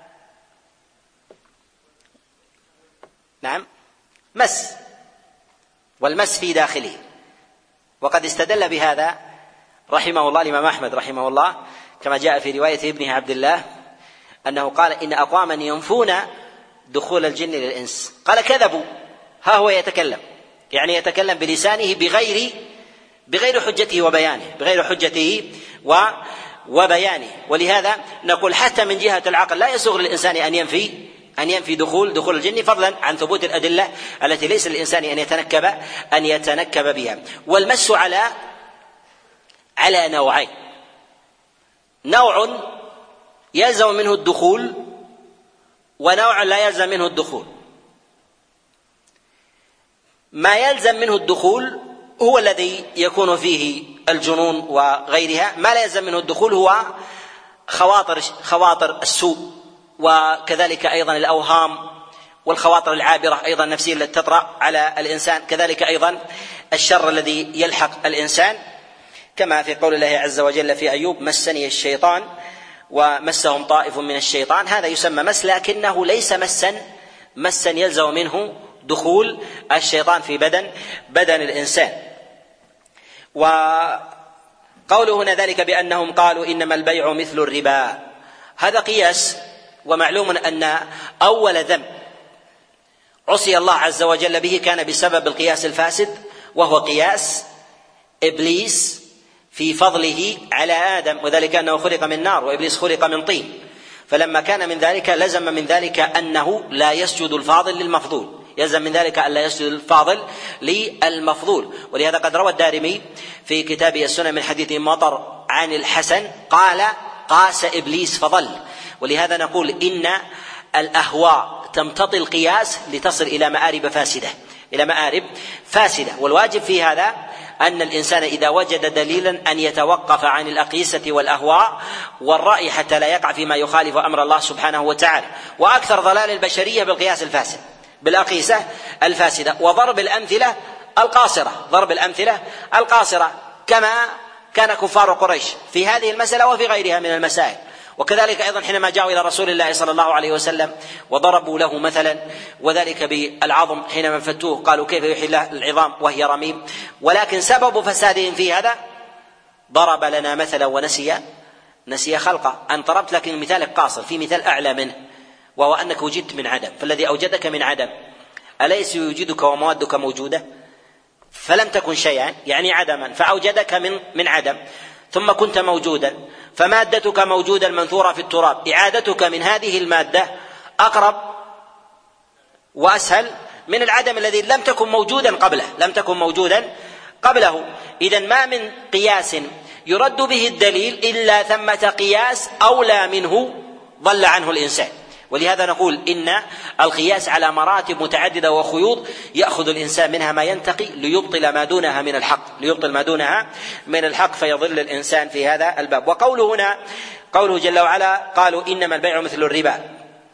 نعم، مس، والمس في داخله. وقد استدل بهذا رحمه الله الإمام أحمد رحمه الله كما جاء في رواية ابنه عبد الله أنه قال إن أقواما ينفون دخول الجن للإنس، قال كذبوا، ها هو يتكلم، يعني يتكلم بلسانه بغير بغير حجته وبيانه، بغير حجته و وبيانه. ولهذا نقول حتى من جهة العقل لا يسوغ للإنسان أن ينفي أن ينفي دخول دخول الجن، فضلا عن ثبوت الأدلة التي ليس للإنسان أن يتنكب أن يتنكب بها. والمس على على نوعين، نوع يلزم منه الدخول ونوع لا يلزم منه الدخول. ما يلزم منه الدخول هو الذي يكون فيه الجنون وغيرها، ما لا يلزم منه الدخول هو خواطر خواطر السوء، وكذلك أيضا الأوهام والخواطر العابرة أيضا النفسية التي تطرأ على الإنسان، كذلك أيضا الشر الذي يلحق الإنسان، كما في قول الله عز وجل في أيوب مسني الشيطان ومسهم طائف من الشيطان. هذا يسمى مس، لكنه ليس مسا مسا يلزم منه دخول الشيطان في بدن بدن الإنسان. وقوله هنا ذلك بأنهم قالوا إنما البيع مثل الربا، هذا قياس. ومعلوم أن أول ذنب عصي الله عز وجل به كان بسبب القياس الفاسد، وهو قياس إبليس في فضله على آدم، وذلك أنه خلق من نار وإبليس خلق من طين. فلما كان من ذلك لزم من ذلك أنه لا يسجد الفاضل للمفضول، يلزم من ذلك أن لا يسجد الفاضل للمفضول. ولهذا قد روى الدارمي في كتابه السنن من حديث مطر عن الحسن قال قاس إبليس فضل. ولهذا نقول إن الأهواء تمتطي القياس لتصل إلى مآرب فاسدة إلى مآرب فاسدة والواجب في هذا أن الإنسان إذا وجد دليلا أن يتوقف عن الأقيسة والأهواء والرأي حتى لا يقع فيما يخالف أمر الله سبحانه وتعالى. وأكثر ضلال البشرية بالقياس الفاسد بالأقيسة الفاسدة وضرب الأمثلة القاصرة ضرب الأمثلة القاصرة كما كان كفار قريش في هذه المسألة وفي غيرها من المسائل. وكذلك أيضا حينما جاءوا إلى رسول الله صلى الله عليه وسلم وضربوا له مثلا وذلك بالعظم حينما فتوه قالوا كيف يحيي الله العظام وهي رميم، ولكن سبب فسادهم في هذا ضرب لنا مثلا ونسي نسي خلقه. أن ضربت لكن مثالك قاصر، في مثال أعلى منه وهو أنك وجدت من عدم، فالذي أوجدك من عدم أليس يوجدك وموادك موجودة؟ فلم تكن شيئا يعني عدما فأوجدك من من عدم ثم كنت موجودا، فمادتك موجودة المنثورة في التراب، إعادتك من هذه المادة أقرب وأسهل من العدم الذي لم تكن موجودا قبله لم تكن موجودا قبله. إذن ما من قياس يرد به الدليل إلا ثمة قياس أولى منه ضل عنه الإنسان. ولهذا نقول إن القياس على مراتب متعددة وخيوط يأخذ الإنسان منها ما ينتقي ليبطل ما دونها من الحق ليبطل ما دونها من الحق فيضل الإنسان في هذا الباب. وقوله هنا قوله جل وعلا قالوا إنما البيع مثل الربا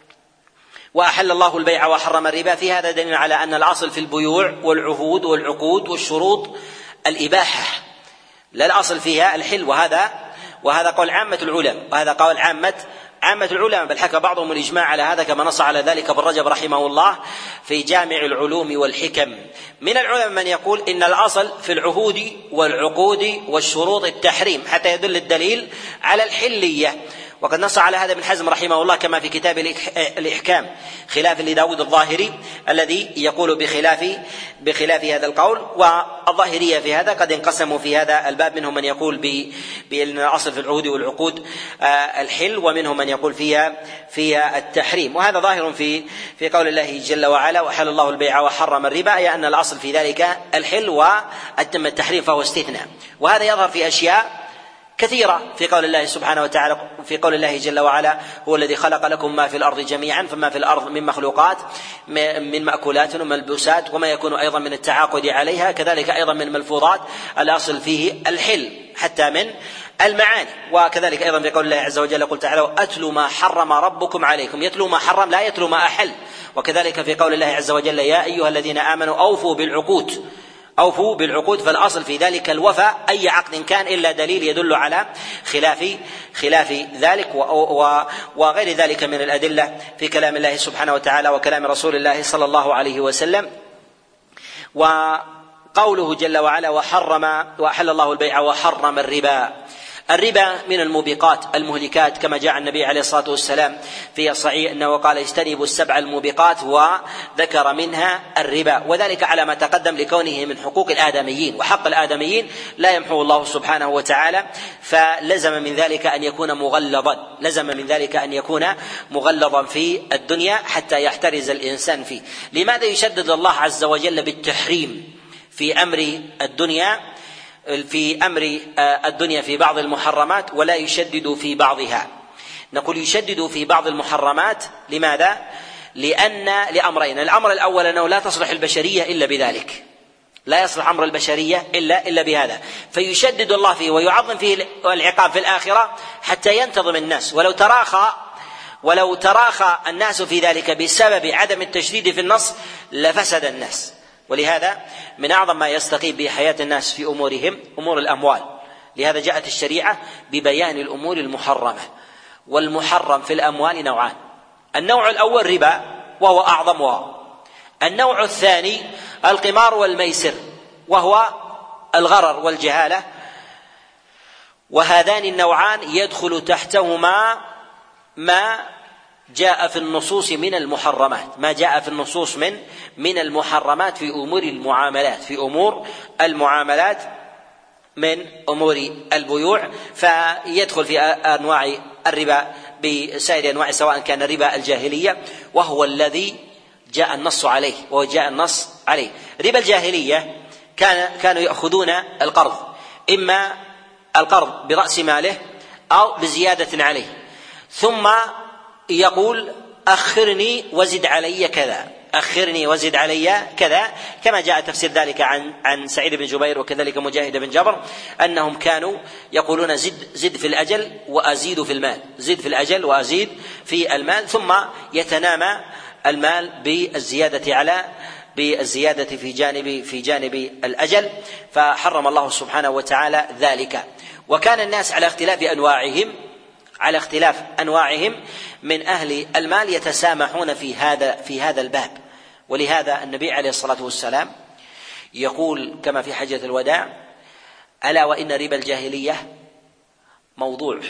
وأحل الله البيع وحرم الربا، في هذا دليل على أن الأصل في البيوع والعهود والعقود والشروط الإباحة لا الأصل فيها الحل، وهذا وهذا قول عامة العلماء وهذا قول عامة عامة العلماء، بل حكى بعضهم الإجماع على هذا كما نص على ذلك ابن رجب رحمه الله في جامع العلوم والحكم. من العلماء من يقول إن الأصل في العهود والعقود والشروط التحريم حتى يدل الدليل على الحلية، وقد نص على هذا ابن حزم رحمه الله كما في كتاب الإحكام خلاف لداود الظاهري الذي يقول بخلاف بخلاف هذا القول. والظاهرية في هذا قد انقسموا في هذا الباب، منهم من يقول بأن الأصل في العهود والعقود الحل ومنهم من يقول فيها فيها التحريم، وهذا ظاهر في في قول الله جل وعلا وحل الله البيع وحرم الربا، أي أن الأصل في ذلك الحل وأتم التحريم فهو استثناء. وهذا يظهر في أشياء كثيرة في قول الله سبحانه وتعالى في قول الله جل وعلا هو الذي خلق لكم ما في الأرض جميعا فما في الأرض من مخلوقات من مأكولات وملبوسات وما يكون أيضا من التعاقد عليها كذلك أيضا من ملفوظات الأصل فيه الحل حتى من المعاني. وكذلك أيضا في قول الله عز وجل قل تعالوا أتلوا ما حرم ربكم عليكم، يتلو ما حرم لا يتلو ما أحل. وكذلك في قول الله عز وجل يا أيها الذين آمنوا أوفوا بالعقود أوفوا بالعقود، فالأصل في ذلك الوفاء أي عقد كان إلا دليل يدل على خلاف خلاف ذلك وغير ذلك من الأدلة في كلام الله سبحانه وتعالى وكلام رسول الله صلى الله عليه وسلم. وقوله جل وعلا وحرم وأحل الله البيع وحرم الربا، الربا من الموبقات المهلكات كما جاء النبي عليه الصلاة والسلام في الصحيح أنه قال اجتنبوا السبع الموبقات وذكر منها الربا، وذلك على ما تقدم لكونه من حقوق الآدميين، وحق الآدميين لا يمحو الله سبحانه وتعالى، فلزم من ذلك أن يكون مغلظا لزم من ذلك أن يكون مغلظا في الدنيا حتى يحترز الإنسان فيه. لماذا يشدد الله عز وجل بالتحريم في أمر الدنيا في أمر الدنيا في بعض المحرمات ولا يشدد في بعضها؟ نقول يشدد في بعض المحرمات لماذا؟ لأن لأمرين، الأمر الأول أنه لا تصلح البشرية إلا بذلك، لا يصلح أمر البشرية إلا إلا بهذا، فيشدد الله فيه ويعظم فيه العقاب في الآخرة حتى ينتظم الناس. ولو تراخى ولو تراخى الناس في ذلك بسبب عدم التشديد في النص لفسد الناس. ولهذا من أعظم ما يستقيم به حياة الناس في أمورهم أمور الأموال، لهذا جاءت الشريعة ببيان الأمور المحرمة. والمحرم في الأموال نوعان، النوع الأول ربا وهو أعظمها، النوع الثاني القمار والميسر وهو الغرر والجهالة، وهذان النوعان يدخل تحتهما ما جاء في النصوص من المحرمات ما جاء في النصوص من من المحرمات في أمور المعاملات في أمور المعاملات من أمور البيوع، فيدخل في أنواع الربا بسائر أنواع سواء كان ربا الجاهلية وهو الذي جاء النص عليه وهو جاء النص عليه. ربا الجاهلية كان كانوا يأخذون القرض، إما القرض برأس ماله أو بزيادة عليه، ثم يقول أخرني وزد علي كذا، أخرني وزد علي كذا، كما جاء تفسير ذلك عن عن سعيد بن جبير وكذلك مجاهد بن جبر أنهم كانوا يقولون زد زد في الأجل وأزيد في المال، زد في الأجل وأزيد في المال، ثم يتنامى المال بالزيادة على بالزيادة في جانب في جانب الأجل، فحرم الله سبحانه وتعالى ذلك. وكان الناس على اختلاف أنواعهم على اختلاف أنواعهم من أهل المال يتسامحون في هذا في هذا الباب. ولهذا النبي عليه الصلاة والسلام يقول كما في حجة الوداع: ألا وإن ربا الجاهلية موضوع.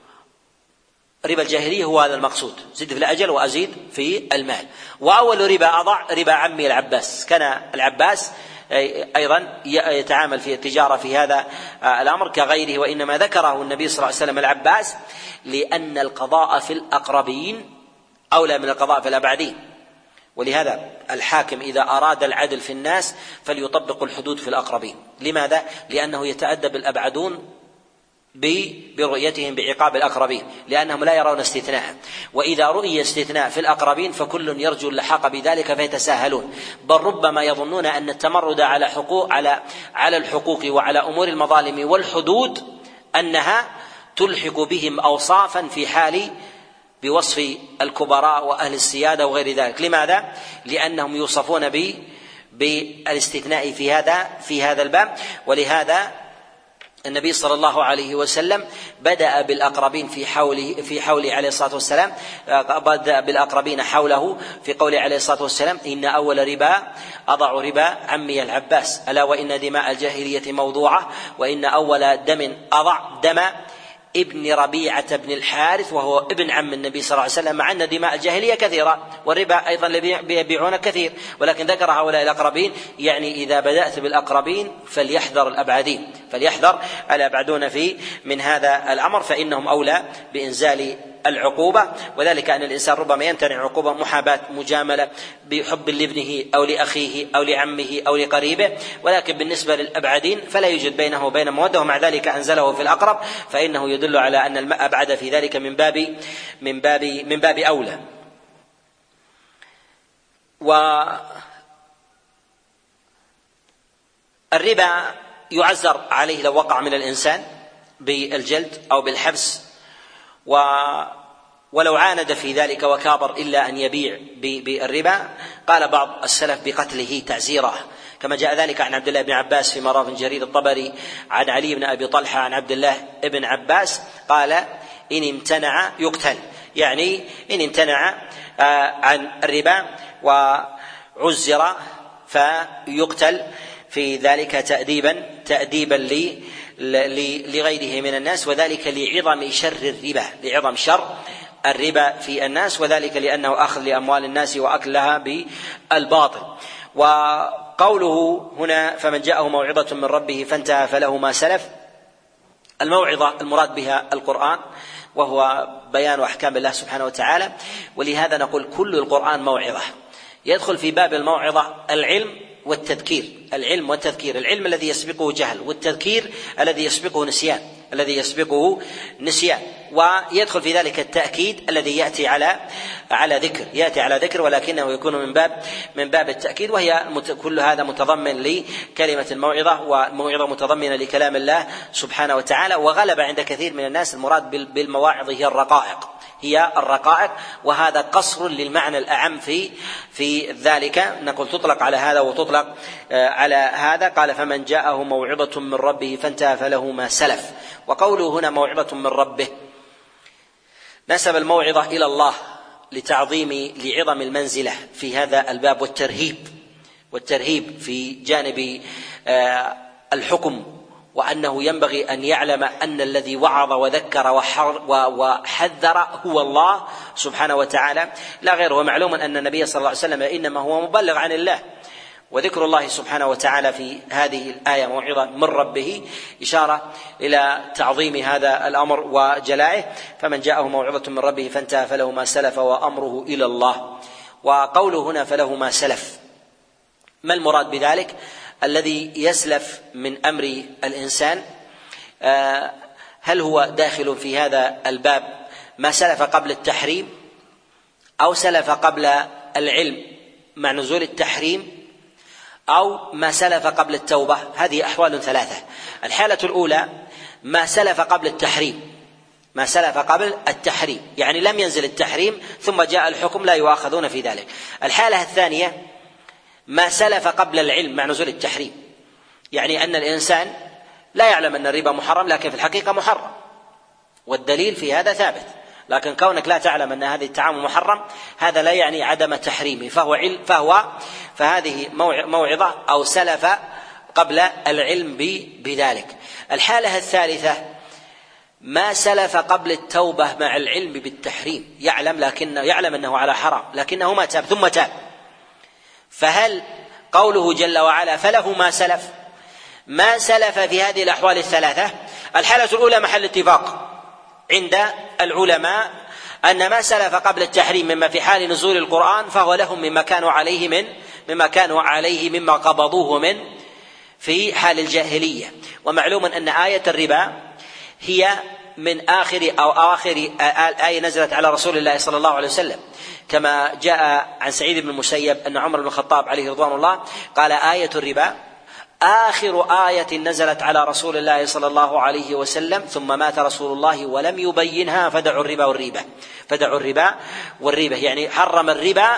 ربا الجاهلية هو هذا المقصود، زد في الأجل وأزيد في المال. وأول ربا أضع ربا عمي العباس، كان العباس أيضا يتعامل في التجارة في هذا الأمر كغيره، وإنما ذكره النبي صلى الله عليه وسلم العباس لأن القضاء في الأقربين أولى من القضاء في الأبعدين. ولهذا الحاكم إذا أراد العدل في الناس فليطبق الحدود في الأقربين. لماذا؟ لأنه يتأدب الأبعدون برؤيتهم بعقاب الأقربين، لأنهم لا يرون استثناء، وإذا رؤي استثناء في الأقربين فكل يرجو اللحاق بذلك فيتساهلون، بل ربما يظنون أن التمرد على حقوق على على الحقوق وعلى أمور المظالم والحدود أنها تلحق بهم أوصافا في حال بوصف الكبراء وأهل السيادة وغير ذلك. لماذا؟ لأنهم يوصفون ب بالاستثناء في هذا في هذا الباب. ولهذا النبي صلى الله عليه وسلم بدأ بالأقربين في حوله في حوله عليه الصلاة والسلام، بدأ بالأقربين حوله في قوله عليه الصلاة والسلام: إن أول ربا أضع ربا عمي العباس، ألا وإن دماء الجاهلية موضوعة، وإن أول دم أضع دم ابن ربيعة بن الحارث وهو ابن عم النبي صلى الله عليه وسلم، مع أن دماء الجاهلية كثيرة والربا أيضا يبيعون كثير، ولكن ذكر هؤلاء الأقربين، يعني إذا بدأت بالأقربين فليحذر الأبعدين، فليحذر الأبعدون في من هذا الأمر، فإنهم أولى بإنزال العقوبة. وذلك أن الإنسان ربما يمتنع عقوبة محاباة مجاملة بحب لابنه أو لأخيه أو لعمه أو لقريبه، ولكن بالنسبة للأبعدين فلا يوجد بينه وبين مودة، ومع ذلك أنزله في الأقرب، فإنه يدل على أن الأبعد في ذلك من باب من باب من باب أولى. والربا يعزر عليه لو وقع من الإنسان بالجلد أو بالحبس، و ولو عاند في ذلك وكابر إلا أن يبيع بالربا، قال بعض السلف بقتله تعزيره، كما جاء ذلك عن عبد الله بن عباس في مراف جرير الطبري عن علي بن أبي طلحة عن عبد الله بن عباس قال: إن امتنع يقتل، يعني إن امتنع عن الربا وعزر فيقتل في ذلك تأديبا تأديبا لي لغيره من الناس، وذلك لعظم شر الربا، لعظم شر الربا في الناس، وذلك لأنه أخذ لأموال الناس وأكلها بالباطل. وقوله هنا: فمن جاءه موعظة من ربه فانتهى فله ما سلف، الموعظة المراد بها القرآن، وهو بيان أحكام الله سبحانه وتعالى، ولهذا نقول كل القرآن موعظة. يدخل في باب الموعظة العلم والتذكير، العلم والتذكير، العلم الذي يسبقه جهل، والتذكير الذي يسبقه نسيان الذي يسبقه نسيان ويدخل في ذلك التأكيد الذي يأتي على على ذكر يأتي على ذكر ولكنه يكون من باب من باب التأكيد، وهي كل هذا متضمن لكلمة الموعظة، والموعظة متضمنة لكلام الله سبحانه وتعالى. وغلب عند كثير من الناس المراد بالمواعظ هي الرقائق هي الرقائق وهذا قصر للمعنى الأعم في في ذلك، نقول تطلق على هذا وتطلق على هذا. قال: فمن جاءه موعظة من ربه فانتهى فله ما سلف. وقوله هنا موعظة من ربه نسب الموعظة إلى الله لتعظيم لعظم المنزلة في هذا الباب، والترهيب والترهيب في جانب الحكم، وأنه ينبغي أن يعلم أن الذي وعظ وذكر وحذر هو الله سبحانه وتعالى لا غيره. ومعلوم أن النبي صلى الله عليه وسلم إنما هو مبلغ عن الله، وذكر الله سبحانه وتعالى في هذه الآية موعظة من ربه إشارة إلى تعظيم هذا الأمر وجلائه. فمن جاءه موعظة من ربه فانتهى فله ما سلف وأمره إلى الله. وقوله هنا فله ما سلف، ما المراد بذلك؟ الذي يسلف من أمر الإنسان هل هو داخل في هذا الباب ما سلف قبل التحريم أو سلف قبل العلم مع نزول التحريم، أو ما سلف قبل التوبة. هذه أحوال ثلاثة. الحالة الأولى ما سلف قبل التحريم، ما سلف قبل التحريم يعني لم ينزل التحريم ثم جاء الحكم لا يؤاخذون في ذلك. الحالة الثانية ما سلف قبل العلم مع نزول التحريم، يعني أن الإنسان لا يعلم أن الربا محرم لكن في الحقيقة محرم والدليل في هذا ثابت، لكن كونك لا تعلم أن هذه التعامل محرم هذا لا يعني عدم تحريمه، فهو علم فهو فهذه موعظة أو سلف قبل العلم بذلك. الحالة الثالثة ما سلف قبل التوبة مع العلم بالتحريم، يعلم لكنه يعلم أنه على حرام لكنه ما تاب ثم تاب، فهل قوله جل وعلا فله ما سلف ما سلف في هذه الأحوال الثلاثة؟ الحالة الأولى محل اتفاق عند العلماء أن ما سلف قبل التحريم مما في حال نزول القرآن فهو لهم مما كانوا عليه من مما كانوا عليه مما قبضوه من في حال الجاهلية. ومعلوم أن آية الربا هي من آخر أو آخر آية نزلت على رسول الله صلى الله عليه وسلم، كما جاء عن سعيد بن المسيب أن عمر بن الخطاب عليه رضوان الله قال آية الربا آخر آية نزلت على رسول الله صلى الله عليه وسلم ثم مات رسول الله ولم يبينها فدعوا الربا والريبة فدعوا الربا والريبة يعني حرم الربا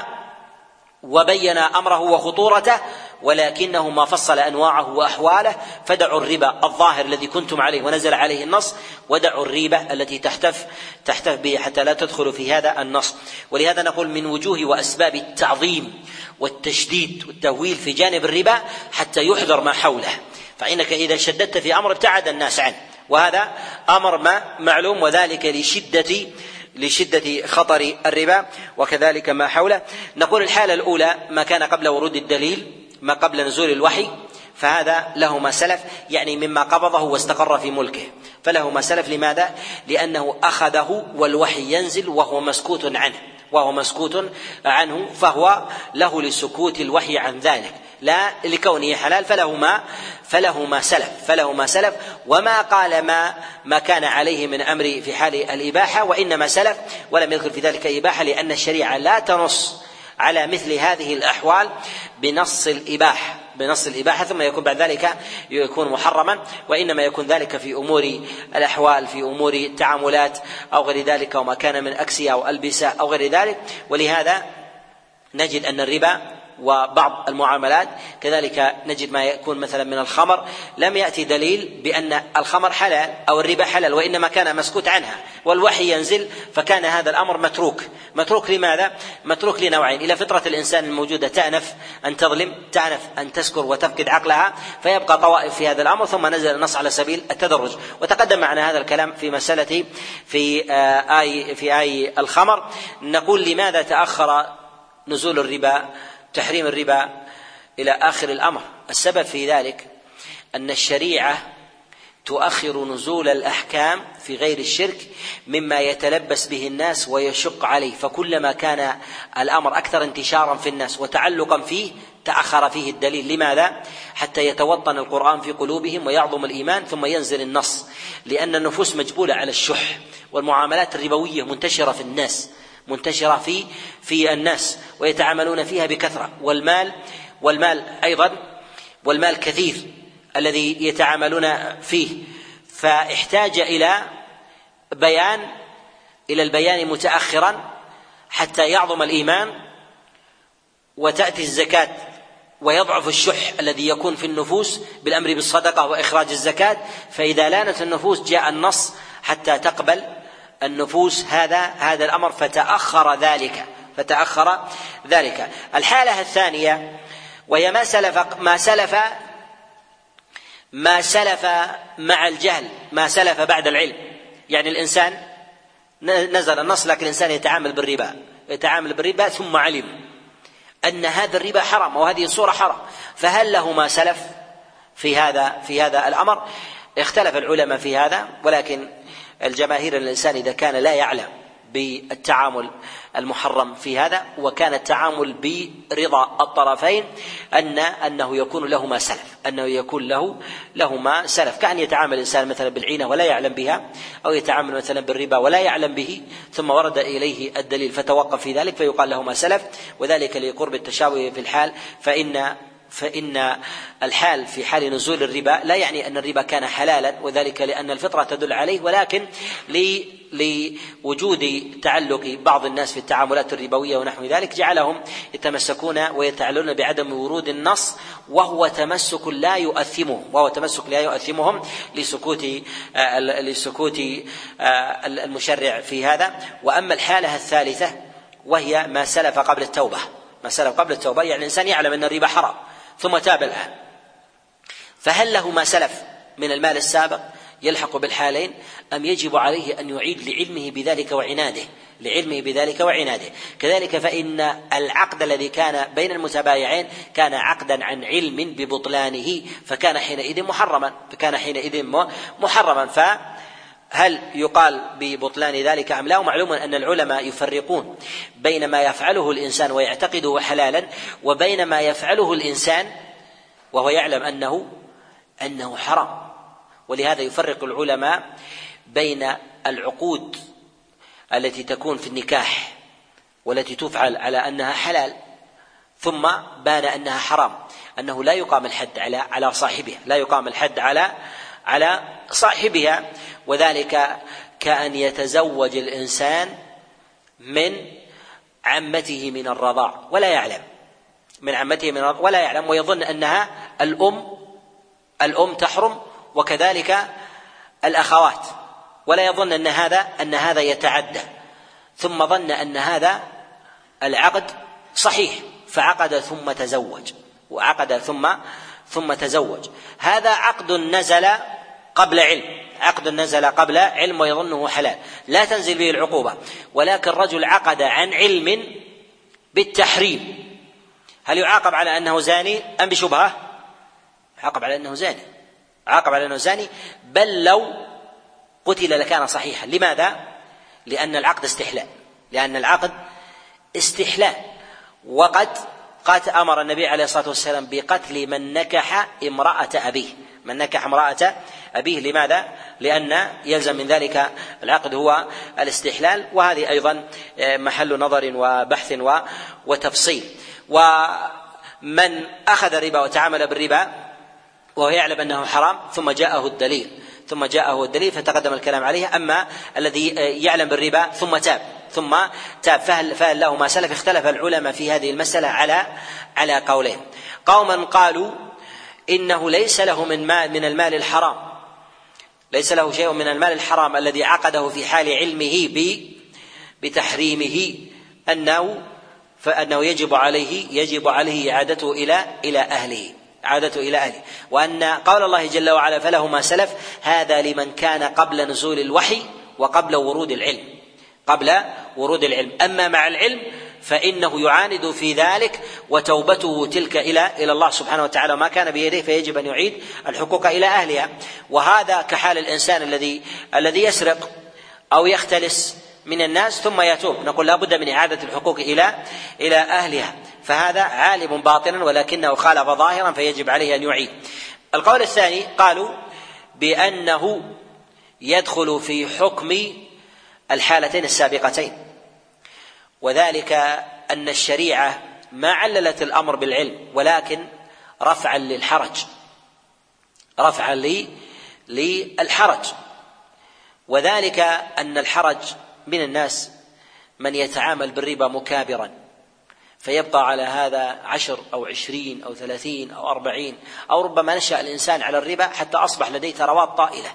وبين أمره وخطورته ولكنه ما فصل أنواعه وأحواله، فدعوا الربا الظاهر الذي كنتم عليه ونزل عليه النص، ودعوا الريبة التي تحتف تحتف به حتى لا تدخل في هذا النص. ولهذا نقول من وجوه وأسباب التعظيم والتشديد والتهويل في جانب الربا حتى يحذر ما حوله، فإنك إذا شددت في أمر ابتعد الناس عنه، وهذا أمر ما معلوم، وذلك لشدة لشدة خطر الربا وكذلك ما حوله. نقول الحالة الأولى ما كان قبل ورود الدليل ما قبل نزول الوحي فهذا له ما سلف، يعني مما قبضه واستقر في ملكه فله ما سلف. لماذا؟ لأنه أخذه والوحي ينزل وهو مسكوت عنه وهو مسكوت عنه فهو له لسكوت الوحي عن ذلك لا لكونه حلال، فله ما فله ما سلف فله ما سلف وما قال ما ما كان عليه من أمر في حال الإباحة، وإنما سلف ولم يذكر في ذلك إباحة، لأن الشريعة لا تنص على مثل هذه الأحوال بنص الإباحة بنص الإباحة ثم يكون بعد ذلك يكون محرما، وإنما يكون ذلك في أمور الأحوال في أمور التعاملات أو غير ذلك وما كان من أكسية أو ألبسة أو غير ذلك. ولهذا نجد أن الربا وبعض المعاملات كذلك نجد ما يكون مثلا من الخمر لم يأتي دليل بأن الخمر حلال أو الربا حلال، وإنما كان مسكوت عنها والوحي ينزل، فكان هذا الأمر متروك. متروك لماذا؟ متروك لنوعين: إلى فطرة الإنسان الموجودة تأنف أن تظلم، تأنف أن تسكر وتفقد عقلها، فيبقى طوائف في هذا الأمر، ثم نزل النص على سبيل التدرج. وتقدم معنا هذا الكلام في مسألة في آي في آي الخمر. نقول لماذا تأخر نزول الربا تحريم الربا إلى آخر الأمر؟ السبب في ذلك أن الشريعة تؤخر نزول الأحكام في غير الشرك مما يتلبس به الناس ويشق عليه، فكلما كان الأمر أكثر انتشارا في الناس وتعلقا فيه تأخر فيه الدليل. لماذا؟ حتى يتوطن القرآن في قلوبهم ويعظم الإيمان ثم ينزل النص، لأن النفوس مجبولة على الشح، والمعاملات الربوية منتشرة في الناس منتشرة في في الناس ويتعاملون فيها بكثرة، والمال والمال أيضا والمال كثير الذي يتعاملون فيه، فاحتاج إلى بيان إلى البيان متأخرا حتى يعظم الإيمان وتأتي الزكاة ويضعف الشح الذي يكون في النفوس بالأمر بالصدقة وإخراج الزكاة، فإذا لانت النفوس جاء النص حتى تقبل النفوس هذا هذا الأمر، فتأخر ذلك فتأخر ذلك. الحالة الثانية وهي ما سلف ما سلف ما سلف مع الجهل، ما سلف بعد العلم، يعني الإنسان نزل النص لكن الإنسان يتعامل بالربا يتعامل بالربا ثم علم أن هذا الربا حرام وهذه الصورة حرام، فهل له ما سلف في هذا في هذا الأمر؟ اختلف العلماء في هذا، ولكن الجماهير الإنسان إذا كان لا يعلم بالتعامل المحرم في هذا، وكان التعامل برضا الطرفين أن أنه يكون لهما سلف أنه يكون له لهما سلف كأن يتعامل الإنسان مثلا بالعينة ولا يعلم بها، أو يتعامل مثلا بالربا ولا يعلم به، ثم ورد إليه الدليل فتوقف في ذلك فيقال لهما سلف، وذلك لقرب التشابه في الحال. فإن فإن الحال في حال نزول الربا لا يعني أن الربا كان حلالا، وذلك لأن الفطرة تدل عليه، ولكن لوجود تعلق بعض الناس في التعاملات الربوية ونحو ذلك جعلهم يتمسكون ويتعللون بعدم ورود النص، وهو تمسك لا يؤثمهم وهو تمسك لا يؤثمهم لسكوت لسكوت المشرع في هذا. وأما الحالة الثالثة وهي ما سلف قبل التوبة ما سلف قبل التوبة يعني الإنسان يعلم أن الربا حرام ثم تاب الآن، فهل له ما سلف من المال السابق يلحق بالحالين، أم يجب عليه أن يعيد لعلمه بذلك وعناده لعلمه بذلك وعناده كذلك فإن العقد الذي كان بين المتبايعين كان عقدا عن علم ببطلانه، فكان حينئذ محرما فكان حينئذ محرما فهل يقال ببطلان ذلك أم لا؟ ومعلوم أن العلماء يفرقون بين ما يفعله الإنسان ويعتقده حلالا، وبين ما يفعله الإنسان وهو يعلم أنه أنه حرام. ولهذا يفرق العلماء بين العقود التي تكون في النكاح والتي تفعل على أنها حلال ثم بان أنها حرام، أنه لا يقام الحد على على صاحبها لا يقام الحد على على صاحبها وذلك كأن يتزوج الإنسان من عمته من الرضاع ولا يعلم من عمته من الرضاع ولا يعلم ويظن أنها الأم الأم تحرم، وكذلك الأخوات، ولا يظن أن هذا أن هذا يتعدى، ثم ظن أن هذا العقد صحيح فعقد ثم تزوج وعقد ثم ثم تزوج. هذا عقد نزل قبل علم عقد نزل قبل علم ويظنه حلال لا تنزل به العقوبة، ولكن رجل عقد عن علم بالتحريم، هل يعاقب على أنه زاني أم بشبهة؟ عاقب على أنه زاني عاقب على أنه زاني بل لو قتل لكان صحيحا. لماذا؟ لأن العقد استحلال لأن العقد استحلال وقد قد أمر النبي عليه الصلاة والسلام بقتل من نكح امرأة أبيه من نكح امرأة أبيه. لماذا؟ لأن يلزم من ذلك العقد هو الاستحلال، وهذه أيضا محل نظر وبحث وتفصيل. ومن أخذ الربا وتعامل بالربا وهو يعلم أنه حرام ثم جاءه الدليل ثم جاءه الدليل فتقدم الكلام عليه. أما الذي يعلم بالربا ثم تاب ثم تاب فهل, فهل له ما سلف؟ اختلف العلماء في هذه المسألة على على قولين. قوما قالوا إنه ليس له من مال من المال الحرام ليس له شيء من المال الحرام الذي عقده في حال علمه بتحريمه أنه فأنه يجب عليه يجب عليه إعادته إلى إلى أهله عادته إلى أهله وأن قول الله جل وعلا فله ما سلف هذا لمن كان قبل نزول الوحي وقبل ورود العلم قبل ورود العلم. أما مع العلم فإنه يعاند في ذلك وتوبته تلك إلى إلى الله سبحانه وتعالى ما كان بيده، فيجب أن يعيد الحقوق إلى أهلها. وهذا كحال الإنسان الذي الذي يسرق أو يختلس من الناس ثم يتوب، نقول لا بد من إعادة الحقوق إلى إلى أهلها، فهذا عالم باطنا ولكنه خالف ظاهرا فيجب عليه أن يعيد. القول الثاني قالوا بأنه يدخل في حكم الحالتين السابقتين، وذلك أن الشريعة ما عللت الأمر بالعلم ولكن رفعا للحرج رفعا للحرج وذلك أن الحرج من الناس من يتعامل بالربا مكابرا فيبقى على هذا عشر أو عشرين أو ثلاثين أو أربعين أو ربما نشأ الإنسان على الربا حتى أصبح لديه ثروات طائلة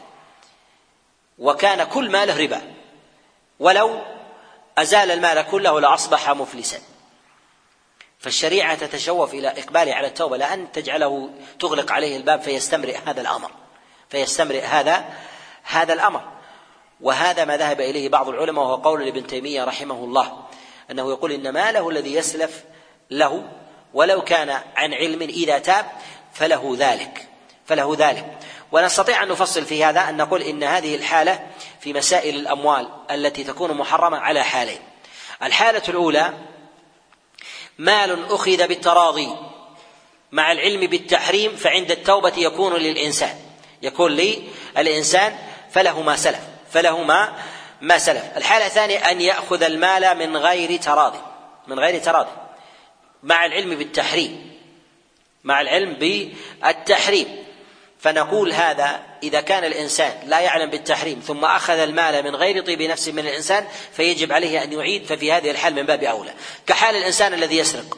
وكان كل ماله ربا، ولو أزال المال كله لأصبح مفلسا. فالشريعة تتشوف إلى إقباله على التوبة لأن تجعله تغلق عليه الباب فيستمرئ هذا الأمر فيستمرئ هذا هذا الأمر وهذا ما ذهب إليه بعض العلماء وهو قول ابن تيمية رحمه الله أنه يقول إن ماله الذي يسلف له ولو كان عن علم إذا تاب فله ذلك فله ذلك ونستطيع أن نفصل في هذا أن نقول إن هذه الحالة في مسائل الأموال التي تكون محرمة على حالين. الحالة الأولى مال أخذ بالتراضي مع العلم بالتحريم، فعند التوبة يكون للإنسان يكون للإنسان فله ما سلف فله ما ما سلف. الحالة الثانية أن يأخذ المال من غير تراضي من غير تراضي مع العلم بالتحريم مع العلم بالتحريم فنقول هذا إذا كان الإنسان لا يعلم بالتحريم ثم أخذ المال من غير طيب نفس من الإنسان فيجب عليه أن يعيد، ففي هذه الحال من باب أولى. كحال الإنسان الذي يسرق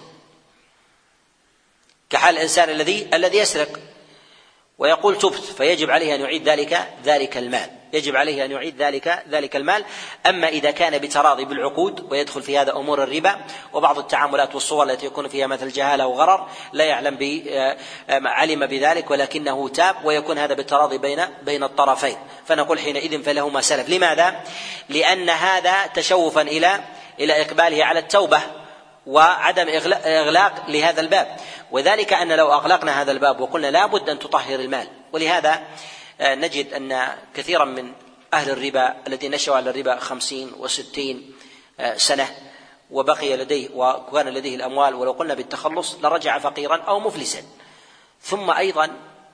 كحال الإنسان الذي الذي يسرق ويقول تبت، فيجب عليه أن يعيد ذلك ذلك المال يجب عليه أن يعيد ذلك ذلك المال. أما إذا كان بتراضي بالعقود ويدخل في هذا أمور الربا وبعض التعاملات والصور التي يكون فيها مثل جهالة وغرر لا يعلم ب علم بذلك ولكنه تاب، ويكون هذا بالتراضي بين بين الطرفين، فنقول حينئذ فله ما سلف. لماذا؟ لأن هذا تشوفا إلى إلى إقباله على التوبة وعدم إغلاق لهذا الباب، وذلك أن لو أغلقنا هذا الباب وقلنا لا بد أن تطهر المال، ولهذا نجد أن كثيرا من أهل الربا الذين نشأوا على الربا خمسين وستين سنة وبقي لديه وكان لديه الأموال ولو قلنا بالتخلص لرجع فقيرا أو مفلسا. ثم أيضا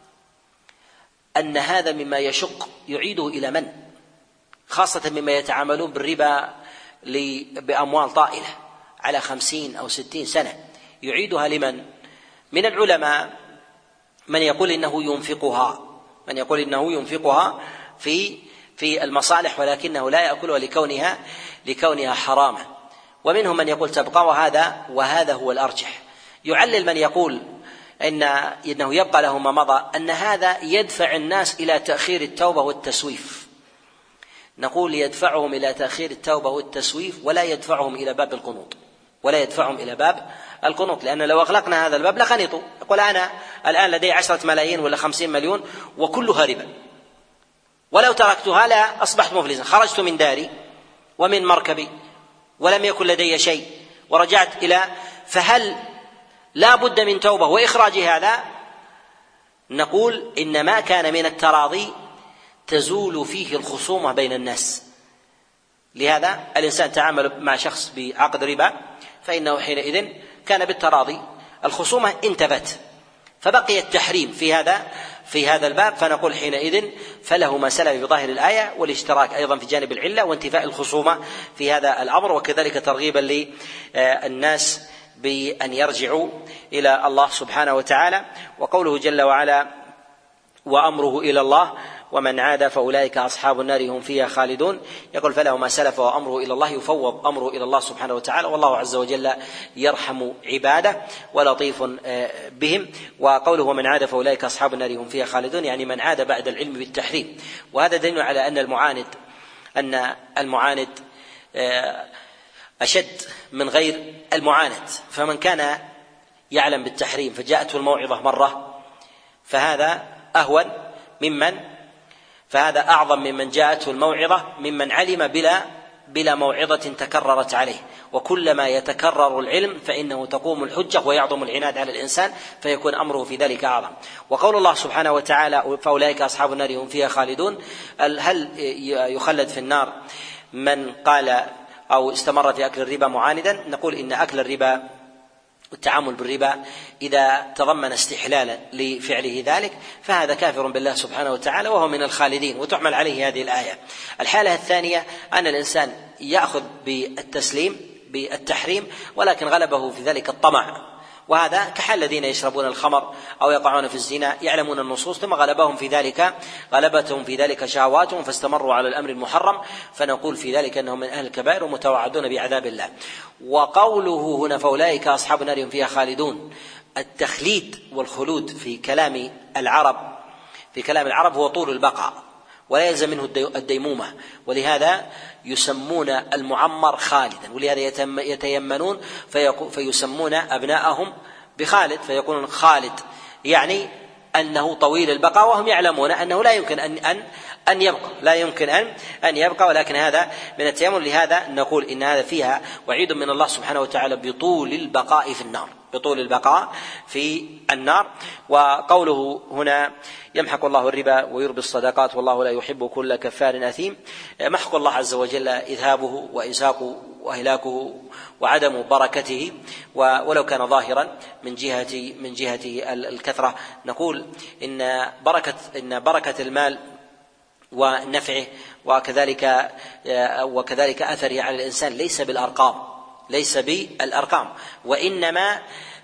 أن هذا مما يشق يعيده إلى من؟ خاصة مما يتعاملون بالربا بأموال طائلة على خمسين أو ستين سنة يعيدها لمن؟ من العلماء من يقول إنه ينفقها من يقول إنه ينفقها في في المصالح ولكنه لا يأكلها لكونها لكونها حراما، ومنهم من يقول تبقى، وهذا وهذا هو الأرجح. يعلل من يقول إن إنه يبقى له ما مضى أن هذا يدفع الناس إلى تأخير التوبة والتسويف. نقول يدفعهم إلى تأخير التوبة والتسويف ولا يدفعهم إلى باب القنوط ولا يدفعهم إلى باب القنوط، لأن لو أغلقنا هذا الباب لخنطوا. يقول أنا الآن لدي عشرة ملايين ولا خمسين مليون وكلها ربا، ولو تركتها لا أصبحت مفلسا، خرجت من داري ومن مركبي ولم يكن لدي شيء ورجعت إلى، فهل لا بد من توبة وإخراج هذا؟ نقول إن ما كان من التراضي تزول فيه الخصومة بين الناس. لهذا الإنسان تعامل مع شخص بعقد ربا فإنه حينئذ كان بالتراضي، الخصومة انتبت فبقي التحريم في هذا في هذا الباب، فنقول حينئذ فله ما سلف بظاهر الآية، والاشتراك أيضا في جانب العلة وانتفاء الخصومة في هذا الأمر، وكذلك ترغيبا للناس بأن يرجعوا إلى الله سبحانه وتعالى. وقوله جل وعلا وأمره إلى الله ومن عاد فأولئك أصحاب النار هم فيها خالدون، يقول فله ما سلف وأمره إلى الله، يفوض أمره إلى الله سبحانه وتعالى، والله عز وجل يرحم عباده ولطيف بهم. وقوله ومن عاد فأولئك أصحاب النار هم فيها خالدون يعني من عاد بعد العلم بالتحريم، وهذا دليل على أن المعاند أن المعاند أشد من غير المعاند، فمن كان يعلم بالتحريم فجاءته الموعظة مرة فهذا أهون ممن فهذا أعظم ممن جاءته الموعظة ممن علم بلا بلا موعظة تكررت عليه، وكلما يتكرر العلم فإنه تقوم الحجة ويعظم العناد على الإنسان فيكون أمره في ذلك أعظم. وقول الله سبحانه وتعالى فأولئك أصحاب النار هم فيها خالدون، هل يخلد في النار من قال أو استمر في أكل الربا معاندا؟ نقول إن أكل الربا والتعامل بالربا إذا تضمن استحلالا لفعله ذلك فهذا كافر بالله سبحانه وتعالى وهو من الخالدين، وتحمل عليه هذه الآية. الحالة الثانية أن الإنسان يأخذ بالتسليم بالتحريم ولكن غلبه في ذلك الطمع، وهذا كحال الذين يشربون الخمر أو يقعون في الزنا يعلمون النصوص ثم غلبهم في ذلك غلبتهم في ذلك شهواتهم فاستمروا على الأمر المحرم، فنقول في ذلك أنهم من أهل الكبائر ومتوعدون بعذاب الله. وقوله هنا فأولئك أصحاب النار هم فيها خالدون، التخليد والخلود في كلام العرب في كلام العرب هو طول البقاء ولا يلزم منه الديمومة، ولهذا يسمون المعمر خالدا، ولهذا يتيمنون فيسمون أبناءهم بخالد فيكون خالد يعني أنه طويل البقاء، وهم يعلمون أنه لا يمكن أن أن أن يبقى لا يمكن أن أن يبقى ولكن هذا من التيمم. لهذا نقول إن هذا فيها وعيد من الله سبحانه وتعالى بطول البقاء في النار بطول البقاء في النار. وقوله هنا يمحق الله الربا ويربي الصدقات والله لا يحب كل كفار أثيم، محق الله عز وجل إذهابه وإمساكه وإهلاكه وعدم بركته، ولو كان ظاهرا من جهة من جهة الكثرة. نقول إن بركة إن بركة المال ونفعه وكذلك وكذلك أثره على الإنسان ليس بالأرقام ليس بالأرقام وإنما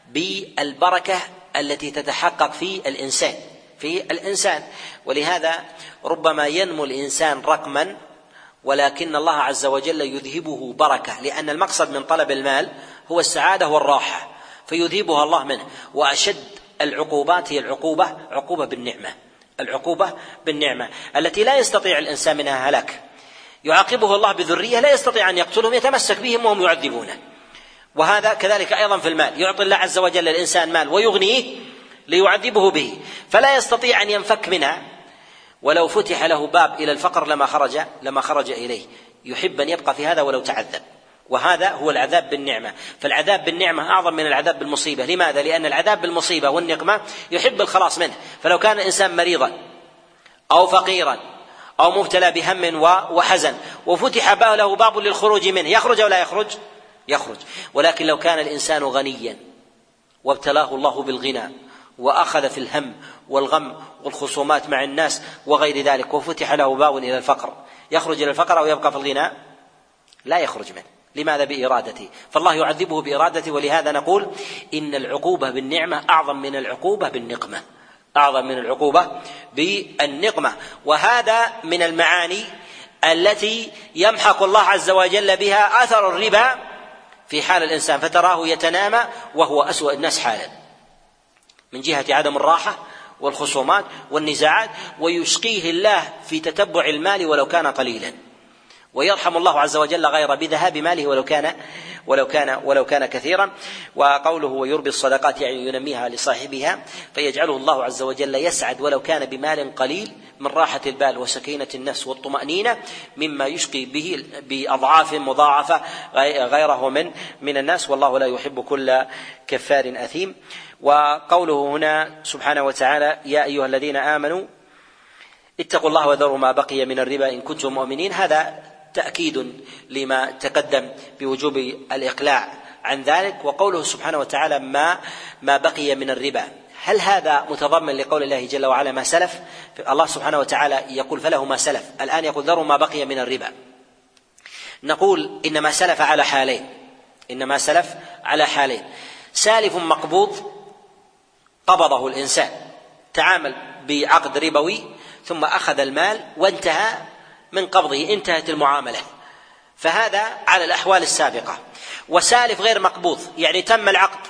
بالبركة التي تتحقق في الإنسان في الإنسان ولهذا ربما ينمو الإنسان رقما ولكن الله عز وجل يذهبه بركة، لأن المقصد من طلب المال هو السعادة والراحة فيذهبها الله منه. وأشد العقوبات هي العقوبة عقوبة بالنعمة العقوبة بالنعمة التي لا يستطيع الإنسان منها هلاك، يعاقبه الله بذرية لا يستطيع أن يقتلهم يتمسك بهم وهم يعذبونه. وهذا كذلك أيضا في المال، يعطي الله عز وجل الإنسان مال ويغنيه ليعذبه به فلا يستطيع أن ينفك منها، ولو فتح له باب إلى الفقر لما خرج لما خرج إليه، يحب أن يبقى في هذا ولو تعذب. وهذا هو العذاب بالنعمة. فالعذاب بالنعمة أعظم من العذاب بالمصيبة. لماذا؟ لأن العذاب بالمصيبة والنقمة يحب الخلاص منه، فلو كان الإنسان مريضا أو فقيرا أو مبتلى بهم وحزن وفتح له باب للخروج منه يخرج ولا يخرج؟ يخرج. ولكن لو كان الإنسان غنيا وابتلاه الله بالغنى وأخذ في الهم والغم والخصومات مع الناس وغير ذلك وفتح له باب إلى الفقر، يخرج إلى الفقر أو يبقى في الغنى؟ لا يخرج منه. لماذا؟ بإرادته. فالله يعذبه بإرادته. ولهذا نقول إن العقوبة بالنعمة أعظم من العقوبة بالنقمة أعظم من العقوبة بالنقمة. وهذا من المعاني التي يمحق الله عز وجل بها أثر الربا في حال الإنسان، فتراه يتنامى وهو أسوأ الناس حالا من جهة عدم الراحة والخصومات والنزاعات، ويشقيه الله في تتبع المال ولو كان قليلا، ويرحم الله عز وجل غير بذهاب ماله ولو كان ولو كان ولو كان كثيرا. وقوله ويربي الصدقات يعني ينميها لصاحبها فيجعله الله عز وجل يسعد ولو كان بمال قليل من راحة البال وسكينة النفس والطمأنينة مما يشقي به بأضعاف مضاعفة غيره من من الناس، والله لا يحب كل كفار أثيم. وقوله هنا سبحانه وتعالى يا أيها الذين آمنوا اتقوا الله وذروا ما بقي من الربا إن كنتم مؤمنين، هذا تأكيد لما تقدم بوجوب الإقلاع عن ذلك. وقوله سبحانه وتعالى ما ما بقي من الربا، هل هذا متضمن لقول الله جل وعلا ما سلف؟ الله سبحانه وتعالى يقول فله ما سلف، الآن يقول ذروا ما بقي من الربا. نقول إنما سلف على حالين إنما سلف على حالين سالف مقبوض قبضه الإنسان، تعامل بعقد ربوي ثم أخذ المال وانتهى من قبضه، انتهت المعاملة، فهذا على الأحوال السابقة. وسالف غير مقبوض يعني تم العقد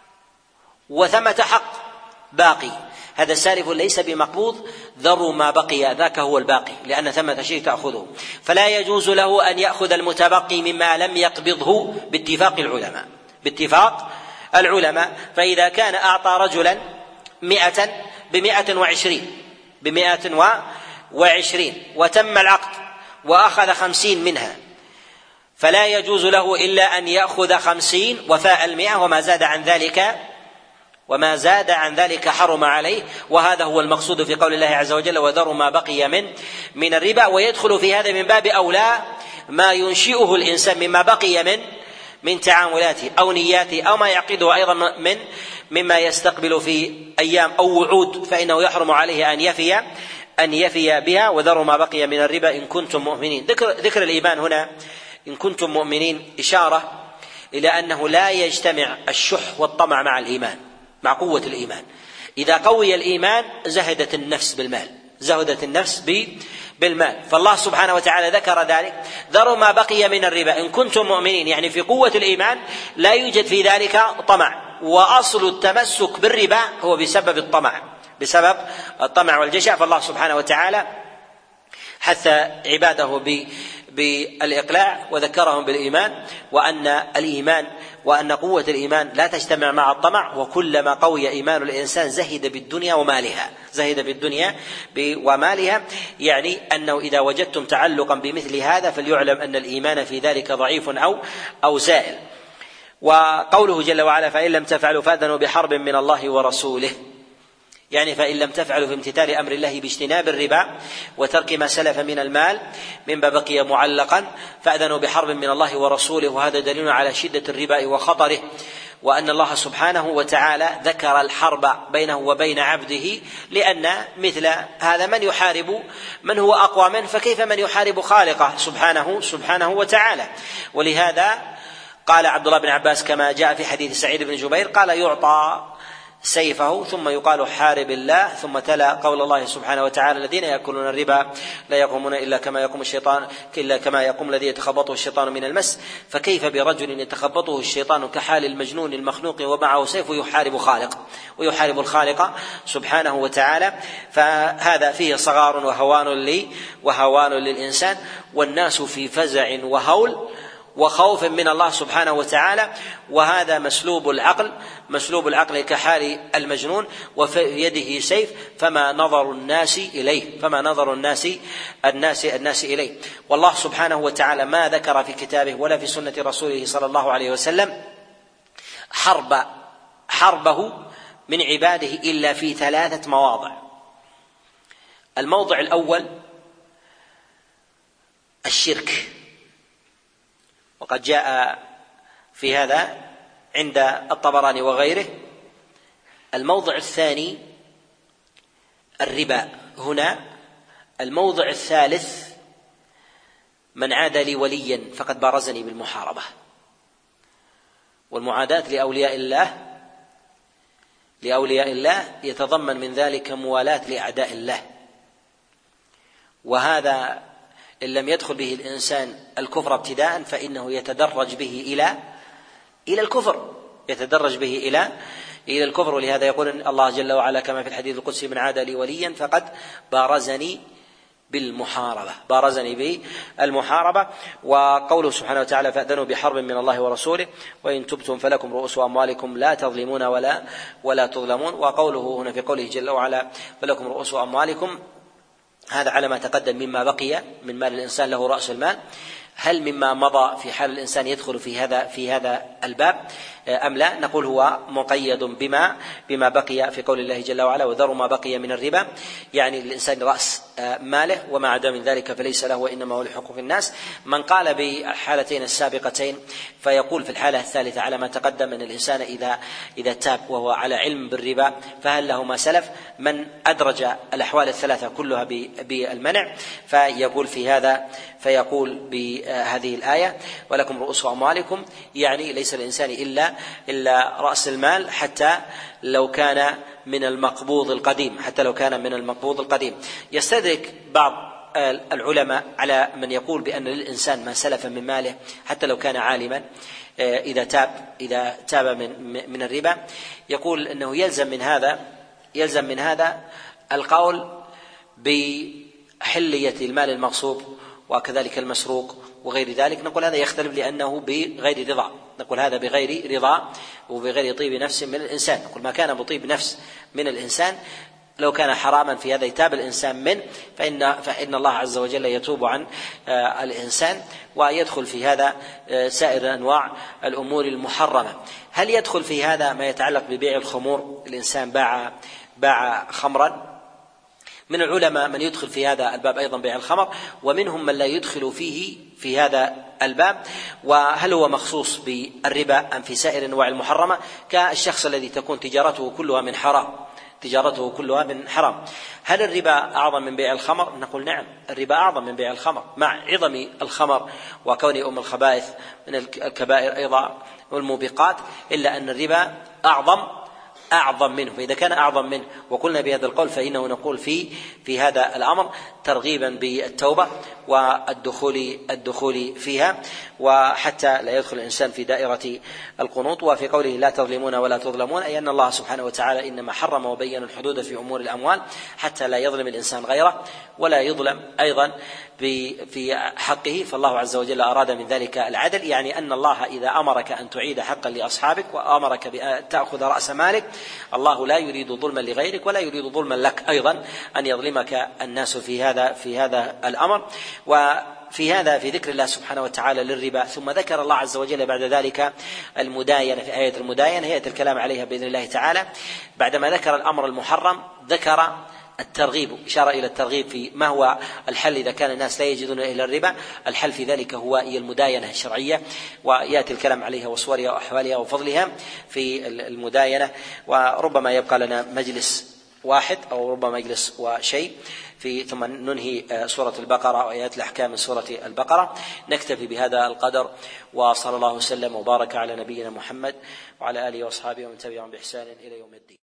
وثمة حق باقي، هذا سالف ليس بمقبوض، ذروا ما بقي ذاك هو الباقي لأن ثمة شيء تأخذه، فلا يجوز له أن يأخذ المتبقي مما لم يقبضه باتفاق العلماء باتفاق العلماء فإذا كان أعطى رجلا مئة بمئة وعشرين بمئة وعشرين وتم العقد وأخذ خمسين منها، فلا يجوز له إلا أن يأخذ خمسين وفاء المئة، وما زاد عن ذلك وما زاد عن ذلك حرم عليه. وهذا هو المقصود في قول الله عز وجل وذروا ما بقي من من الربا. ويدخل في هذا من باب أولى ما ينشئه الإنسان مما بقي من من تعاملاته أو نياته أو ما يعقده أيضا من مما يستقبل في أيام أو وعود، فإنه يحرم عليه أن يفي أن يفي بها. وذروا ما بقي من الربا إن كنتم مؤمنين. ذكر ذكر الإيمان هنا إن كنتم مؤمنين إشارة إلى أنه لا يجتمع الشح والطمع مع الإيمان، مع قوة الإيمان. إذا قوي الإيمان زهدت النفس بالمال زهدت النفس بالمال فالله سبحانه وتعالى ذكر ذلك ذروا ما بقي من الربا إن كنتم مؤمنين، يعني في قوة الإيمان لا يوجد في ذلك طمع. وأصل التمسك بالربا هو بسبب الطمع بسبب الطمع والجشع، فالله سبحانه وتعالى حث عباده بالإقلاع وذكرهم بالإيمان، وأن الإيمان وأن قوة الإيمان لا تجتمع مع الطمع. وكلما قوي إيمان الإنسان زهد بالدنيا ومالها زهد بالدنيا ومالها، يعني أنه إذا وجدتم تعلقا بمثل هذا فليعلم أن الإيمان في ذلك ضعيف أو أو زائل. وقوله جل وعلا فإن لم تفعلوا فأذنوا بحرب من الله ورسوله، يعني فإن لم تفعلوا في امتثال أمر الله باجتناب الربا وترك ما سلف من المال مما بقي معلقا فأذنوا بحرب من الله ورسوله. وهذا دليل على شدة الربا وخطره، وأن الله سبحانه وتعالى ذكر الحرب بينه وبين عبده، لأن مثل هذا من يحارب من هو أقوى منه، فكيف من يحارب خالقه سبحانه سبحانه وتعالى. ولهذا قال عبد الله بن عباس كما جاء في حديث سعيد بن جبير قال يعطى سيفه ثم يقال حارب الله، ثم تلا قول الله سبحانه وتعالى الذين يأكلون الربا لا يقومون إلا كما يقوم الشيطان إلا كما يقوم الذي يتخبطه الشيطان من المس، فكيف برجل يتخبطه الشيطان كحال المجنون المخنوق ومعه سيف يحارب خالق ويحارب الخالق سبحانه وتعالى. فهذا فيه صغار وهوان لي وهوان للإنسان، والناس في فزع وهول وخوف من الله سبحانه وتعالى، وهذا مسلوب العقل مسلوب العقل كحال المجنون وفي يده سيف، فما نظر الناس إليه فما نظر الناس الناس الناس إليه. والله سبحانه وتعالى ما ذكر في كتابه ولا في سنة رسوله صلى الله عليه وسلم حرب حربه من عباده إلا في ثلاثة مواضع. الموضع الأول الشرك، وقد جاء في هذا عند الطبراني وغيره. الموضع الثاني الربا هنا. الموضع الثالث من عاد لي وليا فقد بارزني بالمحاربة. والمعاداة لأولياء الله لأولياء الله يتضمن من ذلك موالاة لأعداء الله، وهذا إن لم يدخل به الإنسان الكفر ابتداء فإنه يتدرج به إلى إلى الكفر يتدرج به إلى إلى الكفر. ولهذا يقول الله جل وعلا كما في الحديث القدسي من عاد لي وليا فقد بارزني بالمحاربة بارزني بالمحاربة. وقوله سبحانه وتعالى فأذنوا بحرب من الله ورسوله وإن تبتم فلكم رؤوس أموالكم لا تظلمون ولا ولا تظلمون. وقوله هنا في قوله جل وعلا فلكم رؤوس أموالكم، هذا على ما تقدم مما بقي من مال الإنسان له رأس المال. هل مما مضى في حال الإنسان يدخل في هذا في هذا الباب أم لا؟ نقول هو مقيد بما بما بقي في قول الله جل وعلا وذروا ما بقي من الربا، يعني الإنسان رأس ماله وما عدا من ذلك فليس له وإنما هو لحقوق الناس. من قال بالحالتين السابقتين فيقول في الحالة الثالثة على ما تقدم أن الإنسان إذا إذا تاب وهو على علم بالربا فهل له ما سلف. من أدرج الأحوال الثلاثة كلها بالمنع فيقول في هذا فيقول بهذه الآية ولكم رؤوس أموالكم، يعني ليس الإنسان إلا إلا رأس المال حتى لو كان من المقبوض القديم حتى لو كان من المقبوض القديم. يستدرك بعض العلماء على من يقول بأن للإنسان ما سلف من ماله حتى لو كان عالما إذا تاب إذا تاب من من الربا، يقول أنه يلزم من هذا يلزم من هذا القول بحلية المال المغصوب وكذلك المسروق وغير ذلك. نقول هذا يختلف لأنه بغير رضا نقول هذا بغير رضا وبغير طيب نفس من الإنسان. نقول ما كان بطيب نفس من الإنسان لو كان حراما في هذا يتاب الإنسان منه فإن, فإن الله عز وجل يتوب عن الإنسان ويدخل في هذا سائر أنواع الأمور المحرمة. هل يدخل في هذا ما يتعلق ببيع الخمور؟ الإنسان باع باع خمرا، من العلماء من يدخل في هذا الباب أيضا بيع الخمر، ومنهم من لا يدخل فيه في هذا الباب. وهل هو مخصوص بالربا أم في سائر أنواع المحرمة كالشخص الذي تكون تجارته كلها من حرام تجارته كلها من حرام. هل الربا أعظم من بيع الخمر؟ نقول نعم الربا أعظم من بيع الخمر مع عظم الخمر وكون أم الخبائث من الكبائر أيضا والموبقات، إلا أن الربا أعظم أعظم منه. فإذا كان أعظم منه وقلنا بهذا القول فإنه نقول في في هذا الأمر ترغيبا بالتوبة والدخول الدخول فيها وحتى لا يدخل الإنسان في دائرة القنوط. وفي قوله لا تظلمون ولا تظلمون أي أن الله سبحانه وتعالى إنما حرم وبين الحدود في أمور الأموال حتى لا يظلم الإنسان غيره ولا يظلم أيضا في حقه، فالله عز وجل أراد من ذلك العدل، يعني أن الله إذا أمرك أن تعيد حقا لأصحابك وأمرك بأن تأخذ رأس مالك، الله لا يريد ظلما لغيرك ولا يريد ظلما لك أيضا أن يظلمك الناس في هذا في هذا الأمر. وفي هذا في ذكر الله سبحانه وتعالى للربا، ثم ذكر الله عز وجل بعد ذلك المداينة في آية المداينة، هي الكلام عليها بإذن الله تعالى. بعدما ذكر الأمر المحرم ذكر الترغيب، إشارة إلى الترغيب في ما هو الحل إذا كان الناس لا يجدون إلا الربا. الحل في ذلك هو هي المداينة الشرعية، ويأتي الكلام عليها وصورها وأحوالها وفضلها في المداينة. وربما يبقى لنا مجلس واحد أو ربما مجلس وشيء في ثم ننهي سورة البقرة وآيات الأحكام من سورة البقرة. نكتفي بهذا القدر، وصلى الله وسلم وبارك على نبينا محمد وعلى آله وأصحابه ومن تبعهم بإحسان إلى يوم الدين.